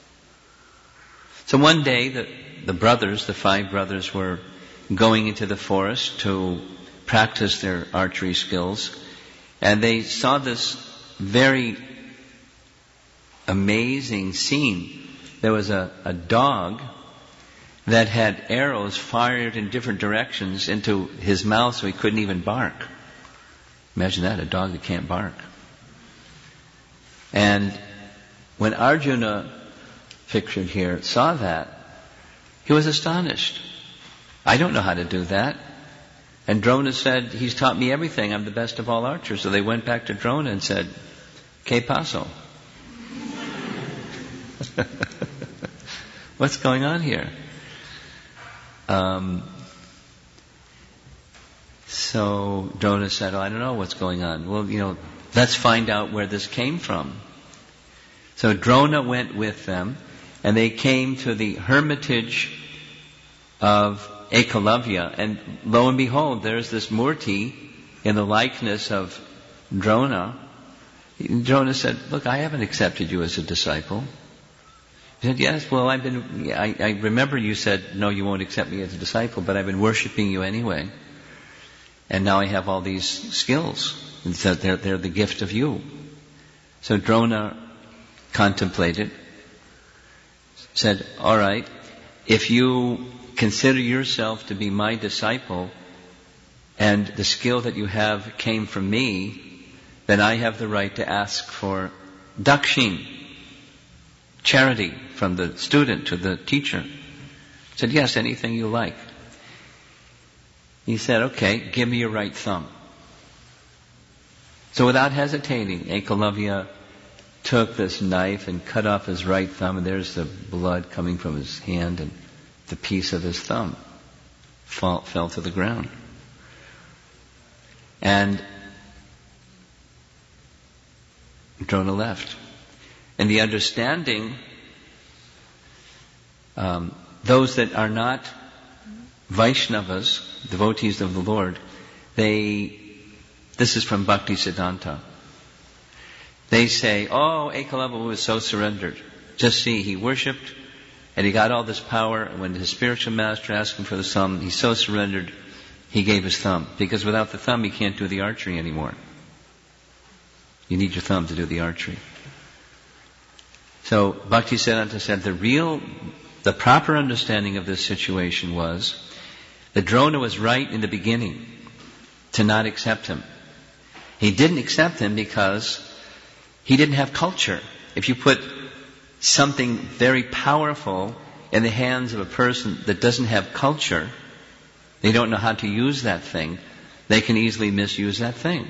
So one day the, the brothers, the five brothers, were going into the forest to practice their archery skills, and they saw this very amazing scene. There was a, a dog that had arrows fired in different directions into his mouth so he couldn't even bark. Imagine that, a dog that can't bark. And when Arjuna, pictured here, saw that, he was astonished. I don't know how to do that. And Drona said, he's taught me everything. I'm the best of all archers. So they went back to Drona and said, "Que paso?" What's going on here? Um, so Drona said, oh, I don't know what's going on. Well, you know, let's find out where this came from. So Drona went with them, and they came to the hermitage of Ekalavya, and lo and behold, there's this murti in the likeness of Drona. Drona said, look, I haven't accepted you as a disciple. He said, yes, well, I've been, I, I remember you said, no, you won't accept me as a disciple, but I've been worshipping you anyway. And now I have all these skills. And so they're, they're the gift of you. So Drona contemplated, said, all right, if you consider yourself to be my disciple, and the skill that you have came from me, then I have the right to ask for dakshin, charity from the student to the teacher. He said, yes, anything you like. He said, okay, give me your right thumb. So without hesitating, Ekalavya took this knife and cut off his right thumb, and there's the blood coming from his hand, and the piece of his thumb fall, fell to the ground. And Drona left. And the understanding, um, those that are not Vaishnavas, devotees of the Lord, they, this is from Bhakti Siddhanta, they say, oh, Ekalavya was so surrendered. Just see, he worshipped and he got all this power, and when his spiritual master asked him for the thumb, he's so surrendered, he gave his thumb. Because without the thumb, he can't do the archery anymore. You need your thumb to do the archery. So Bhakti Siddhanta said the real, the proper understanding of this situation was that Drona was right in the beginning to not accept him. He didn't accept him because he didn't have culture. If you put something very powerful in the hands of a person that doesn't have culture, they don't know how to use that thing, they can easily misuse that thing.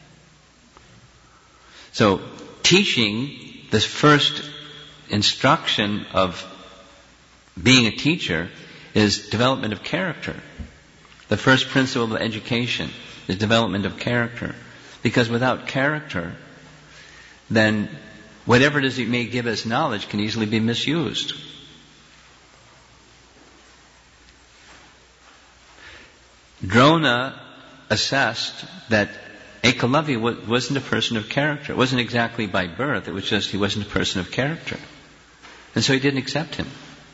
So teaching, this first instruction of being a teacher is development of character. The first principle of education is development of character. Because without character, then whatever it is you may give as knowledge can easily be misused. Drona assessed that Ekalavya wasn't a person of character. It wasn't exactly by birth, it was just he wasn't a person of character. And so he didn't accept him.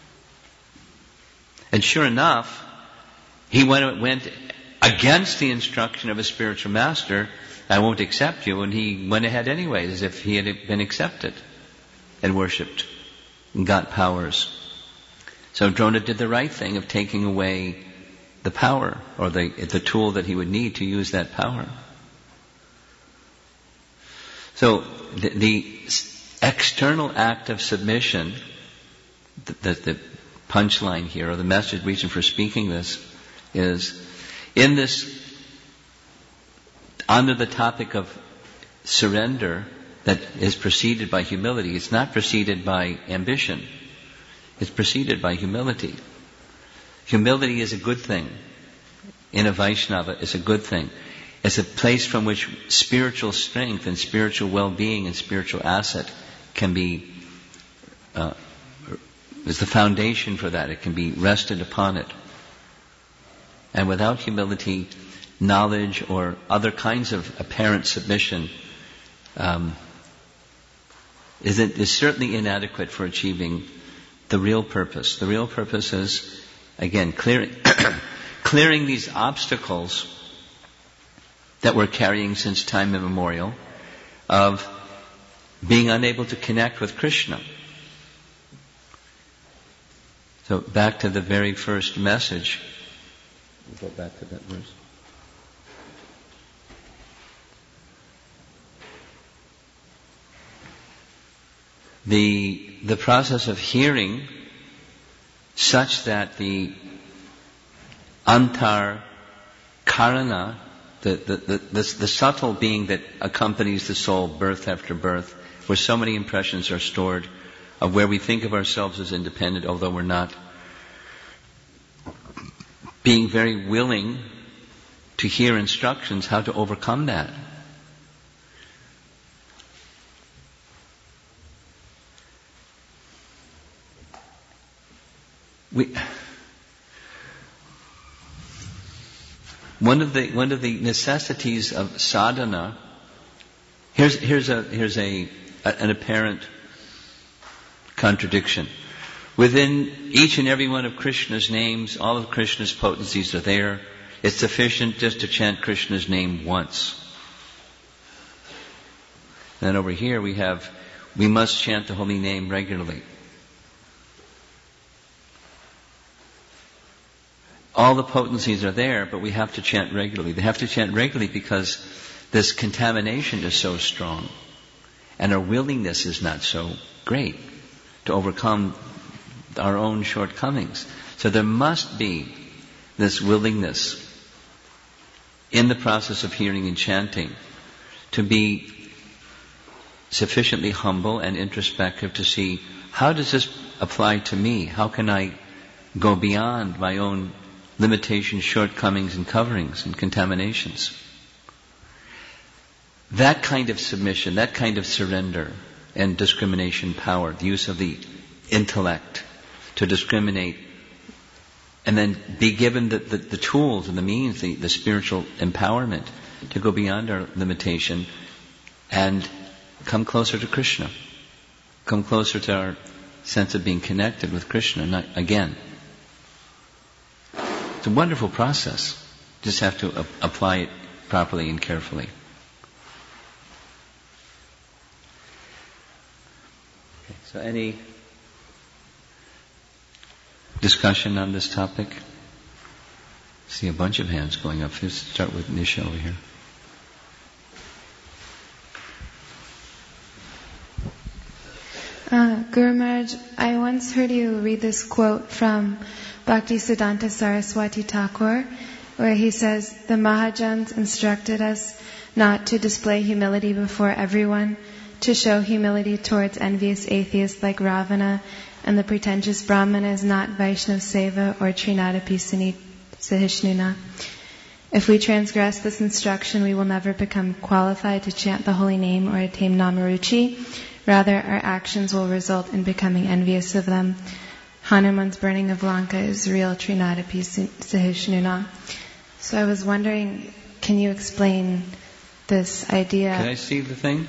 And sure enough, he went, went against the instruction of his spiritual master, I won't accept you, and he went ahead anyway, as if he had been accepted and worshipped and got powers. So Drona did the right thing of taking away the power, or the, the tool that he would need to use that power. So the, the external act of submission, the, the, the punchline here, or the message reason for speaking this, is in this, under the topic of surrender that is preceded by humility, it's not preceded by ambition. It's preceded by humility. Humility is a good thing. In a Vaishnava, it's a good thing. It's a place from which spiritual strength and spiritual well-being and spiritual asset can be, uh, is the foundation for that. It can be rested upon it. And without humility, knowledge or other kinds of apparent submission um, is, is certainly inadequate for achieving the real purpose. The real purpose is, again, clearing, clearing these obstacles that we're carrying since time immemorial of being unable to connect with Krishna. So back to the very first message. We'll go back to that verse. The, the process of hearing such that the antar karana, the, the, the, the, the subtle being that accompanies the soul birth after birth, where so many impressions are stored of where we think of ourselves as independent, although we're not, being very willing to hear instructions how to overcome that. We, one of the one of the necessities of sadhana. Here's here's a here's a, a an apparent contradiction. Within each and every one of Krishna's names, all of Krishna's potencies are there. It's sufficient just to chant Krishna's name once. Then over here we have, we must chant the holy name regularly. All the potencies are there, but we have to chant regularly. They have to chant regularly because this contamination is so strong, and our willingness is not so great. to overcome our own shortcomings. So there must be this willingness in the process of hearing and chanting to be sufficiently humble and introspective to see, how does this apply to me? How can I go beyond my own limitations, shortcomings, and coverings and contaminations? That kind of submission, that kind of surrender and discrimination power, the use of the intellect to discriminate, and then be given the, the, the tools and the means, the, the spiritual empowerment to go beyond our limitation and come closer to Krishna. Come closer to our sense of being connected with Krishna. Not, again, it's a wonderful process. Just have to a- apply it properly and carefully. Okay, so any discussion on this topic? I see a bunch of hands going up. Let's start with Nisha over here. Uh, Guru Maharaj, I once heard you read this quote from Bhaktisiddhanta Saraswati Thakur, where he says, the Mahajans instructed us not to display humility before everyone, to show humility towards envious atheists like Ravana and the pretentious Brahmanas, not Vaishnav Seva or Trinadapi Sahishnuna. If we transgress this instruction, we will never become qualified to chant the holy name or attain Namaruchi. Rather, our actions will result in becoming envious of them. Hanuman's burning of Lanka is real Trinadapi Sahishnuna. So I was wondering, can you explain this idea? Can I see the thing?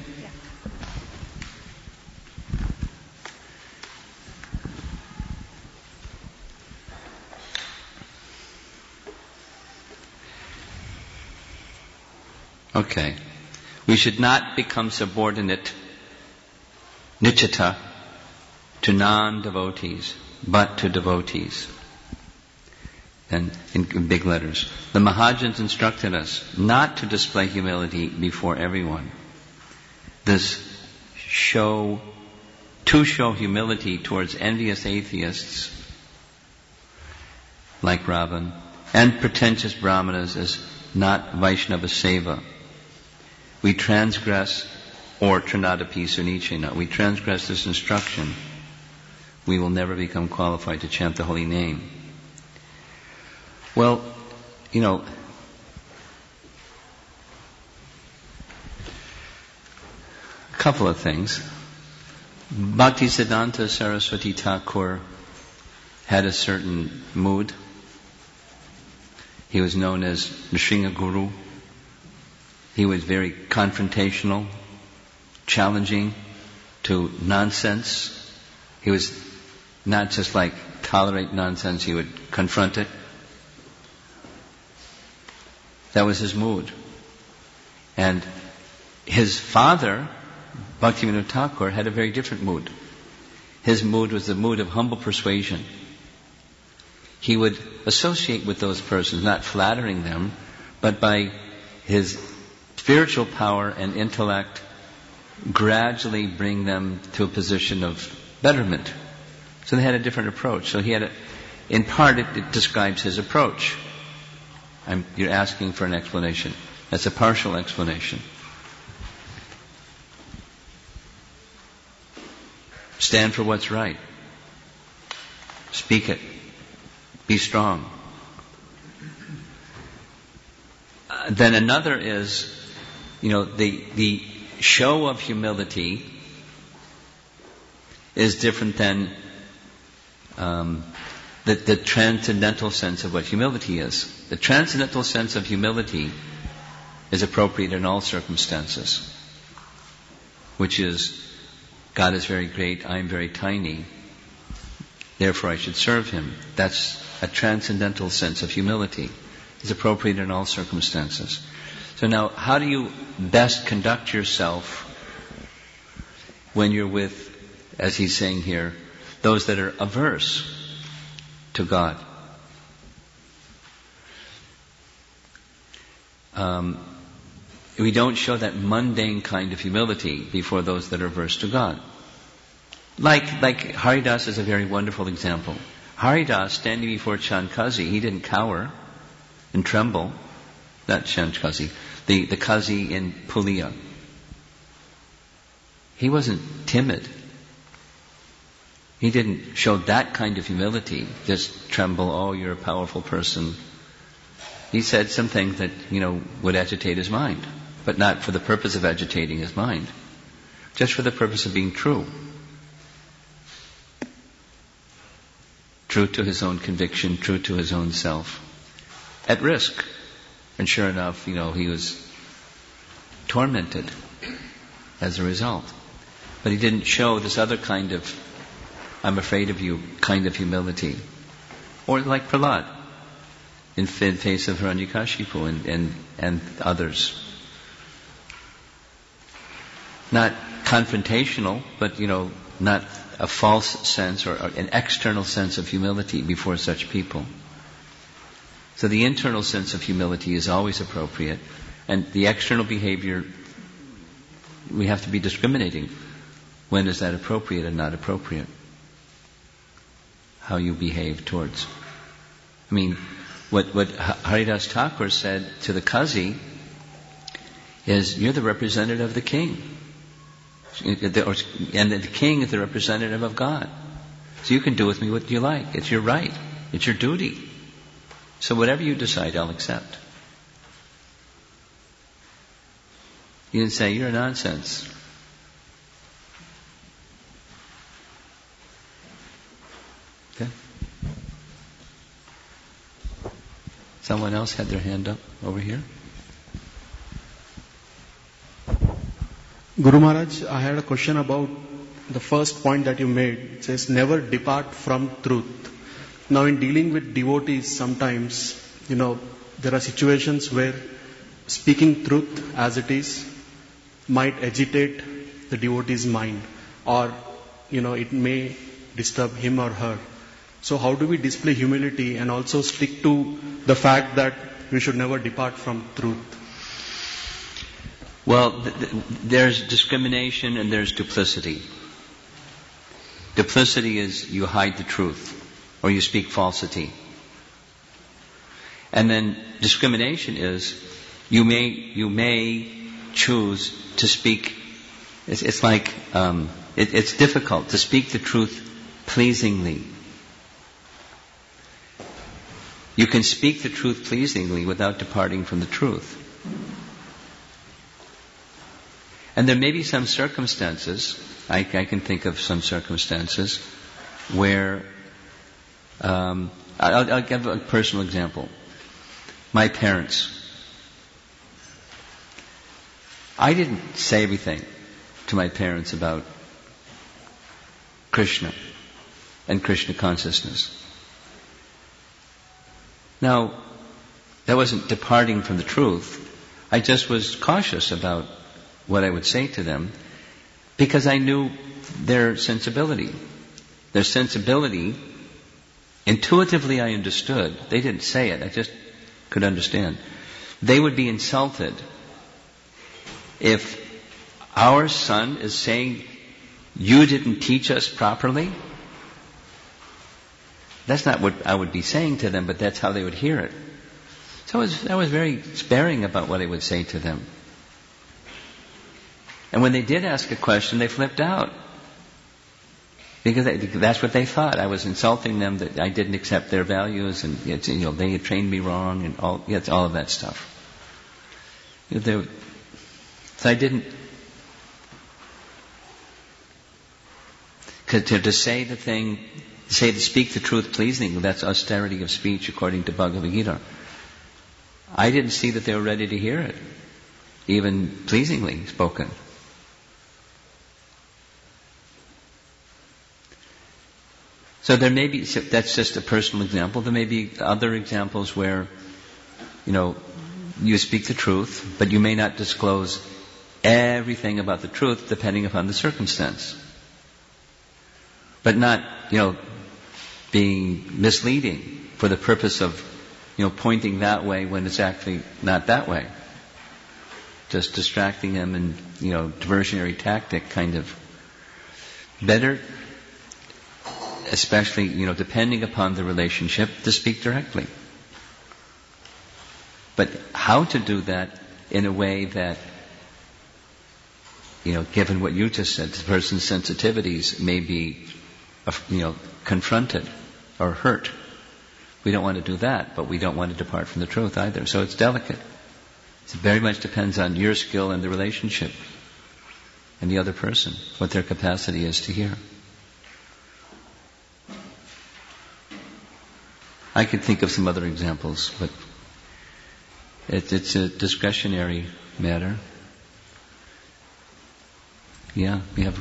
Yeah. Okay. We should not become subordinate nichita to non-devotees, but to devotees. And in, in big letters. The Mahajans instructed us not to display humility before everyone. This show, to show humility towards envious atheists like Ravan and pretentious Brahmanas is not Vaishnava Seva. We transgress, or Trinadapi Sunichena, we transgress this instruction, we will never become qualified to chant the holy name. Well, you know, a couple of things. Bhaktisiddhanta Saraswati Thakur had a certain mood. He was known as Nrsinga Guru. He was very confrontational, challenging to nonsense. He was not just like tolerate nonsense, he would confront it. That was his mood. And his father, Bhaktivinoda Thakur, had a very different mood. His mood was the mood of humble persuasion. He would associate with those persons, not flattering them, but by his spiritual power and intellect, gradually bring them to a position of betterment. So they had a different approach. So he had a, in part it, it describes his approach. I'm, you're asking for an explanation. That's a partial explanation. Stand for what's right. Speak it. Be strong. Uh, then another is, you know, the the show of humility is different than um, the, the transcendental sense of what humility is. The transcendental sense of humility is appropriate in all circumstances, which is, God is very great, I am very tiny, therefore I should serve Him. That's a transcendental sense of humility. It's appropriate in all circumstances. So now, how do you best conduct yourself when you're with, as he's saying here, those that are averse to God? Um, we don't show that mundane kind of humility before those that are averse to God. Like, like Haridas is a very wonderful example. Haridas, standing before Chandkazi, he didn't cower and tremble. Not Chandkazi, the, the Kazi in Pulia. He wasn't timid. He didn't show that kind of humility, just tremble, oh, you're a powerful person. He said some things that, you know, would agitate his mind, but not for the purpose of agitating his mind, just for the purpose of being true. True to his own conviction, true to his own self. At risk. And sure enough, you know, he was tormented as a result. But he didn't show this other kind of, I'm afraid of you, kind of humility. Or like Prahlad, in face of Hiranyakashipu and, and, and others. Not confrontational, but, you know, not a false sense or, or an external sense of humility before such people. So the internal sense of humility is always appropriate, and the external behavior, we have to be discriminating. When is that appropriate and not appropriate? How you behave towards. I mean, what, what Haridas Thakur said to the Kazi is, you're the representative of the king. And the king is the representative of God. So you can do with me what you like. It's your right. It's your duty. So whatever you decide, I'll accept. He didn't say, you're nonsense. Okay? Someone else had their hand up over here. Guru Maharaj, I had a question about the first point that you made. It says, never depart from truth. Now in dealing with devotees, sometimes, you know, there are situations where speaking truth as it is might agitate the devotee's mind, or, you know, it may disturb him or her. So how do we display humility and also stick to the fact that we should never depart from truth? Well, th- th- there's discrimination and there's duplicity. Duplicity is you hide the truth or you speak falsity. And then discrimination is you may you may choose to speak. It's, it's like um, it, it's difficult to speak the truth pleasingly. You can speak the truth pleasingly without departing from the truth. And there may be some circumstances, I, I can think of some circumstances, where, um, I'll, I'll give a personal example. My parents. I didn't say everything to my parents about Krishna and Krishna consciousness. Now, that wasn't departing from the truth. I just was cautious about what I would say to them, because I knew their sensibility. Their sensibility, intuitively I understood. They didn't say it, I just could understand. They would be insulted if our son is saying, you didn't teach us properly. That's not what I would be saying to them, but that's how they would hear it. So I was, I was very sparing about what I would say to them. And when they did ask a question, they flipped out. Because they, that's what they thought. I was insulting them, that I didn't accept their values, and it's, you know, they had trained me wrong, and all, yeah, it's all of that stuff. You know, they, so I didn't. To, to say the thing, say to speak the truth pleasing, that's austerity of speech according to Bhagavad Gita. I didn't see that they were ready to hear it, even pleasingly spoken. So there may be, that's just a personal example. There may be other examples where, you know, you speak the truth, but you may not disclose everything about the truth depending upon the circumstance. But not, you know, being misleading for the purpose of, you know, pointing that way when it's actually not that way. Just distracting them and, you know, diversionary tactic kind of. Better especially, you know, depending upon the relationship, to speak directly. But how to do that in a way that, you know, given what you just said, the person's sensitivities may be, you know, confronted or hurt. We don't want to do that, but we don't want to depart from the truth either. So it's delicate. It very much depends on your skill and the relationship and the other person, what their capacity is to hear. I could think of some other examples, but it, it's a discretionary matter. Yeah, we have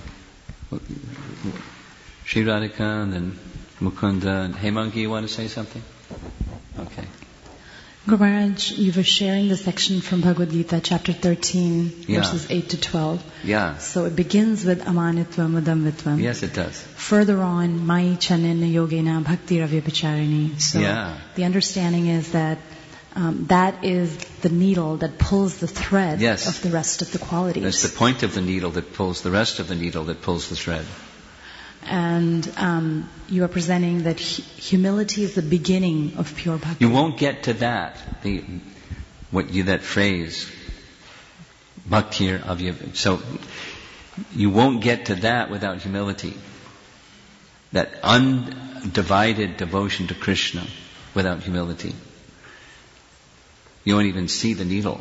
Sri Radhika and then Mukunda. And Hemangi, you want to say something? Okay. Guru Maharaj, you were sharing the section from Bhagavad Gita, chapter thirteen, yeah. verses eight to twelve. Yeah. So it begins with amanitvam udamvitvam. Yes, it does. Further on, mai chanena yogena bhakti ravyapacharini. So yeah. the understanding is that um, that is the needle that pulls the thread yes. of the rest of the qualities. That's the point of the needle that pulls the rest of the needle that pulls the thread. And um, you are presenting that hu- humility is the beginning of pure bhakti. You won't get to that. The, what you that phrase, bhaktir avya. So you won't get to that without humility. That undivided devotion to Krishna without humility. You won't even see the needle.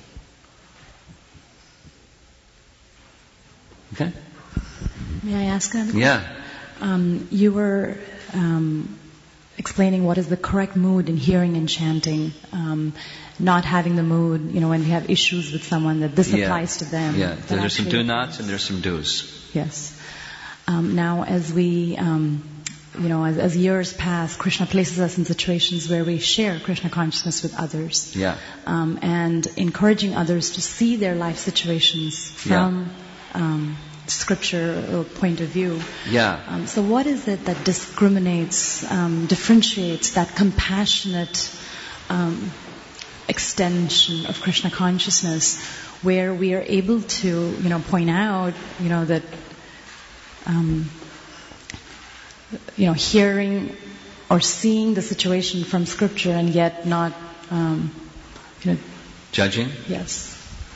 Okay? May I ask another question? Yeah. Um, you were um, explaining what is the correct mood in hearing and chanting. Um, not having the mood, you know, when we have issues with someone, that this yeah. applies to them. Yeah, That there's some actually- do-nots and there's some do's. Yes. Um, now, as we, um, you know, as, as years pass, Krishna places us in situations where we share Krishna consciousness with others. Yeah. Um, and encouraging others to see their life situations from Yeah. um, scripture or point of view. Yeah. Um, so what is it that discriminates, um, differentiates that compassionate um, extension of Krishna consciousness, where we are able to, you know, point out, you know, that, um, you know, hearing or seeing the situation from scripture and yet not, um, you know, Judging? yes.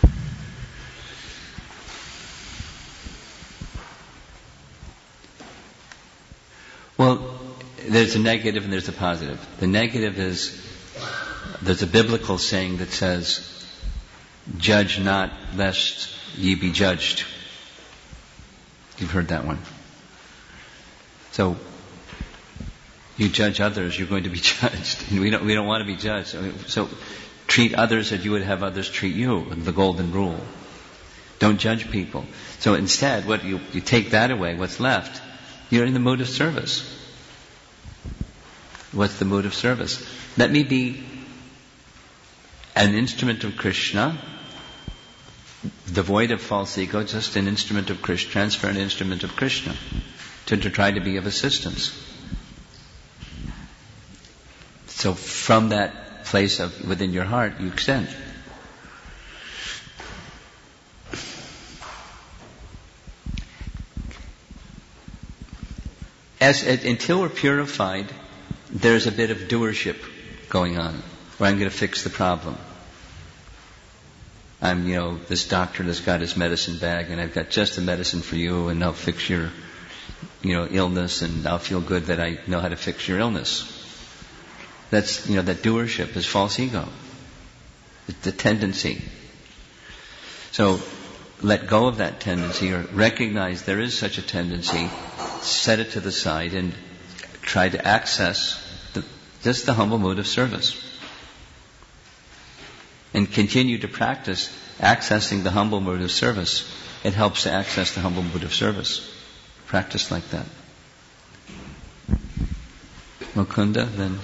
Well, there's a negative and there's a positive. The negative is, there's a biblical saying that says, judge not lest ye be judged. You've heard that one. So, you judge others, you're going to be judged. And we don't, we don't want to be judged. So, treat others as you would have others treat you, the golden rule. Don't judge people. So instead, what you, you take that away, what's left, you're in the mood of service. What's the mood of service? Let me be an instrument of Krishna, devoid of false ego, just an instrument of Krishna, transparent instrument of Krishna, to, to try to be of assistance. So from that place of within your heart, you extend. As, as until we're purified, there's a bit of doership going on, where I'm going to fix the problem. I'm, you know, this doctor that's got his medicine bag, and I've got just the medicine for you, and I'll fix your, you know, illness, and I'll feel good that I know how to fix your illness. That's, you know, that doership is false ego. It's the tendency. So, let go of that tendency, or recognize there is such a tendency, set it to the side, and try to access the, just the humble mood of service. And continue to practice accessing the humble mood of service. It helps to access the humble mood of service. Practice like that. Mukunda, then.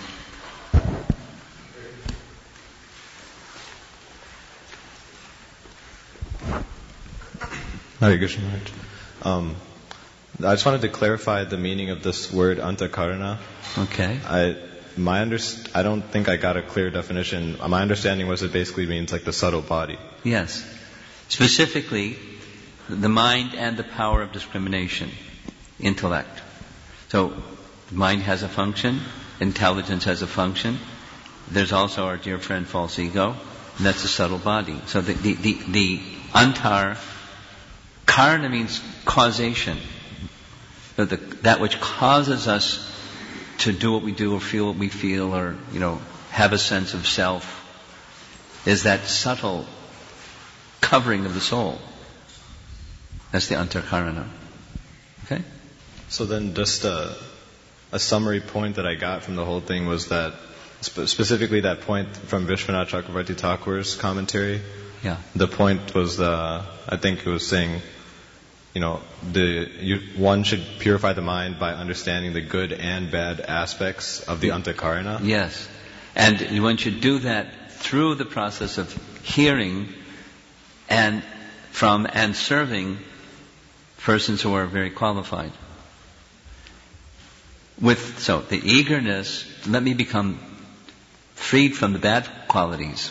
Hare Krishna Maharaj. Um, I just wanted to clarify the meaning of this word antakarana. Okay. I my underst- I don't think I got a clear definition. My understanding was it basically means like the subtle body. Yes. Specifically, the mind and the power of discrimination, intellect. So, mind has a function, intelligence has a function. There's also our dear friend false ego, and that's a subtle body. So the, the, the, the antar, karana means causation. So the, that which causes us to do what we do or feel what we feel or, you know, have a sense of self is that subtle covering of the soul. That's the antarkarana. Okay? So then just a, a summary point that I got from the whole thing was that, spe- specifically that point from Vishwanath Chakravarti Thakur's commentary. Yeah. The point was, uh, I think it was saying, you know, the you, one should purify the mind by understanding the good and bad aspects of the antakarana. Yes. And one should do that through the process of hearing and from and serving persons who are very qualified. With so the eagerness, let me become freed from the bad qualities.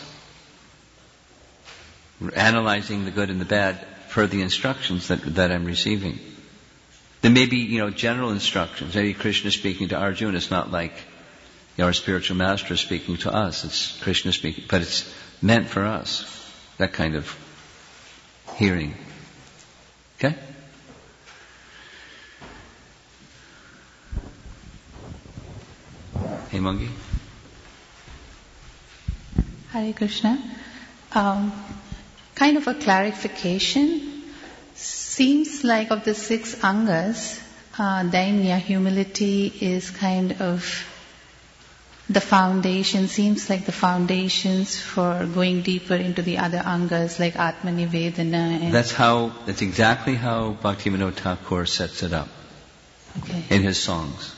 Analyzing the good and the bad per the instructions that, that I'm receiving. There may be, you know, general instructions. Maybe Krishna speaking to Arjuna. It's not like, you know, our spiritual master speaking to us. It's Krishna speaking, but it's meant for us. That kind of hearing. Okay? Hey, Mungi. Hare Krishna. Um, kind of a clarification. Seems like of the six angas, uh, dainya, humility, is kind of the foundation. Seems like the foundations for going deeper into the other angas, like Atmanivedana. And that's how. That's exactly how Bhaktivinoda Thakur sets it up. Okay. In his songs.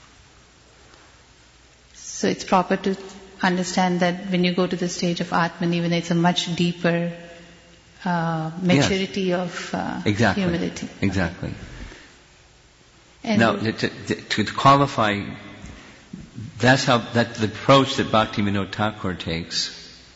So it's proper to understand that when you go to the stage of Atmanivedana, it's a much deeper uh, maturity yes. of uh, exactly. humility. Exactly. And now, to, to, to qualify, that's how that's the approach that Bhaktivinoda Thakur takes.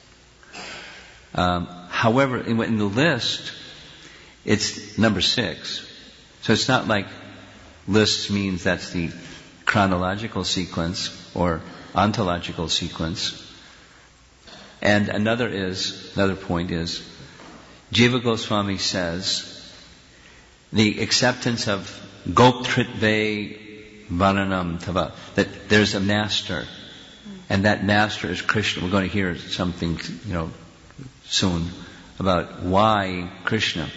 Um, however, in, in the list, it's number six. So it's not like lists means that's the chronological sequence or ontological sequence. And another is, another point is, Jiva Goswami says, the acceptance of Goptritve Varanam Tava, that there's a master, and that master is Krishna. We're going to hear something, you know, soon about why Krishna.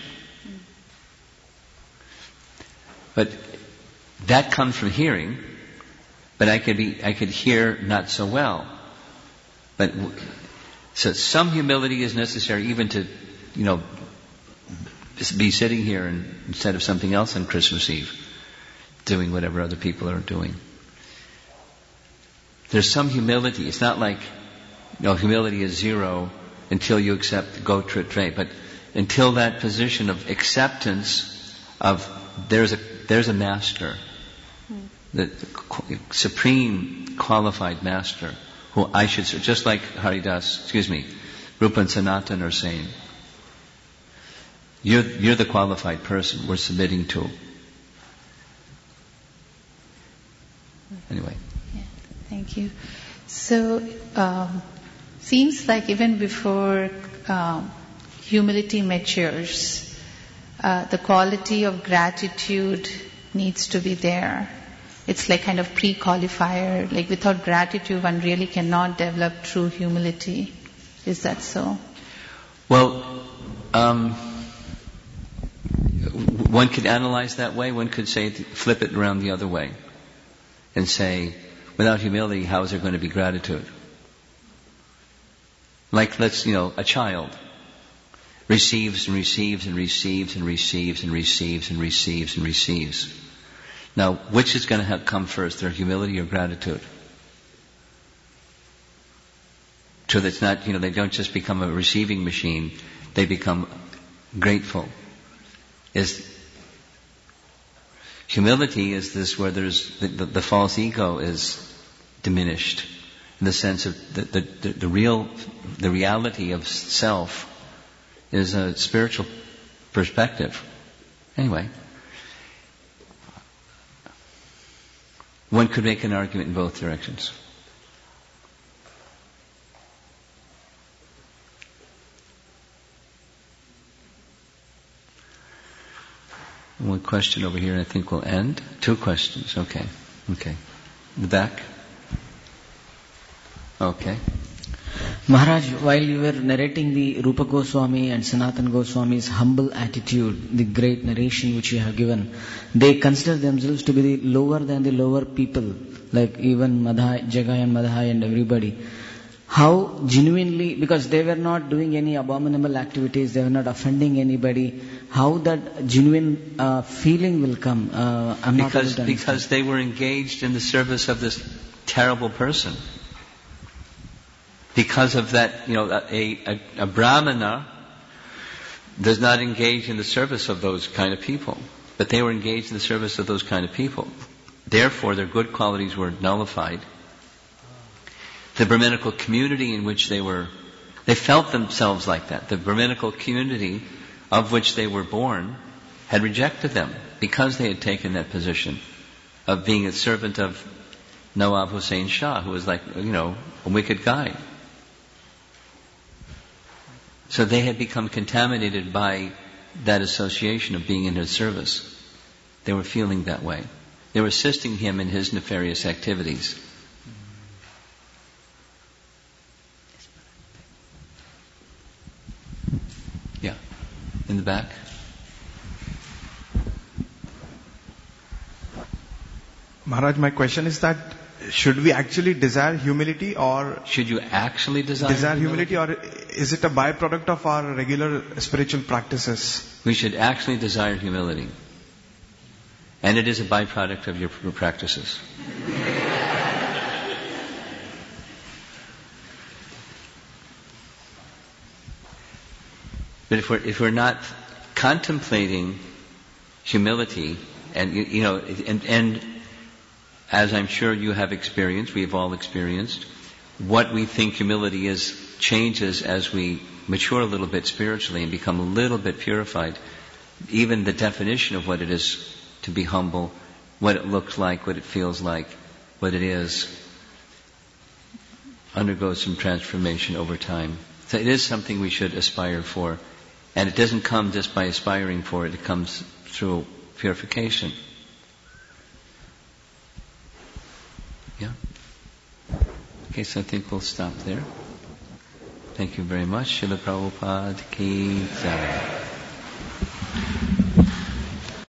But that comes from hearing, but I could be, I could hear not so well. But so some humility is necessary, even to, you know, be sitting here and, instead of something else on Christmas Eve, doing whatever other people are doing. There's some humility. It's not like, you know, humility is zero until you accept Gotra, but until that position of acceptance of there's a there's a master, the supreme qualified master who I should serve, just like Haridas, excuse me, Rupa and Sanatan are saying. You're, you're the qualified person we're submitting to. Anyway. Yeah, thank you. So, um, seems like even before um, humility matures, uh, the quality of gratitude needs to be there. It's like kind of pre-qualifier. Like without gratitude, one really cannot develop true humility. Is that so? Well, um, one could analyze that way. One could say, flip it around the other way and say, without humility, how is there going to be gratitude? Like, let's, you know, a child receives and receives and receives and receives and receives and receives and receives. Now, which is going to have come first, their humility or gratitude? So that's not, you know, they don't just become a receiving machine, they become grateful. Is humility is this where there's the, the, the false ego is diminished in the sense of the, the, the, the real, the reality of self is a spiritual perspective. Anyway. one could make an argument in both directions. One question over here, I think we'll end. Two questions, okay. Okay. In the back? Okay. Maharaj, while you were narrating the Rupa Goswami and Sanatana Goswami's humble attitude, the great narration which you have given, they consider themselves to be the lower than the lower people, like even Madhai, Jagai and Madhai and everybody. How genuinely, because they were not doing any abominable activities, they were not offending anybody, how that genuine uh, feeling will come? Uh, I'm not because, able to because they were engaged in the service of this terrible person. Because of that, you know, a, a, a brahmana does not engage in the service of those kind of people. But they were engaged in the service of those kind of people. Therefore, their good qualities were nullified. The Brahminical community in which they were, they felt themselves like that. The Brahminical community of which they were born had rejected them because they had taken that position of being a servant of Nawab Hussain Shah, who was like, you know, a wicked guy. So they had become contaminated by that association of being in his service. They were feeling that way. They were assisting him in his nefarious activities. Yeah. In the back. Maharaj, my question is that should we actually desire humility, or should you actually desire, desire humility? humility, or is it a byproduct of our regular spiritual practices? We should actually desire humility. And it is a byproduct of your practices. But if we're, if we're not contemplating humility, and you, you know, and, and as I'm sure you have experienced, we've all experienced, what we think humility is changes as we mature a little bit spiritually and become a little bit purified. Even the definition of what it is to be humble, what it looks like, what it feels like, what it is, undergoes some transformation over time. So it is something we should aspire for. And it doesn't come just by aspiring for it, it comes through purification. Yeah? Okay, so I think we'll stop there. Thank you very much. Srila Prabhupada Ki Jai.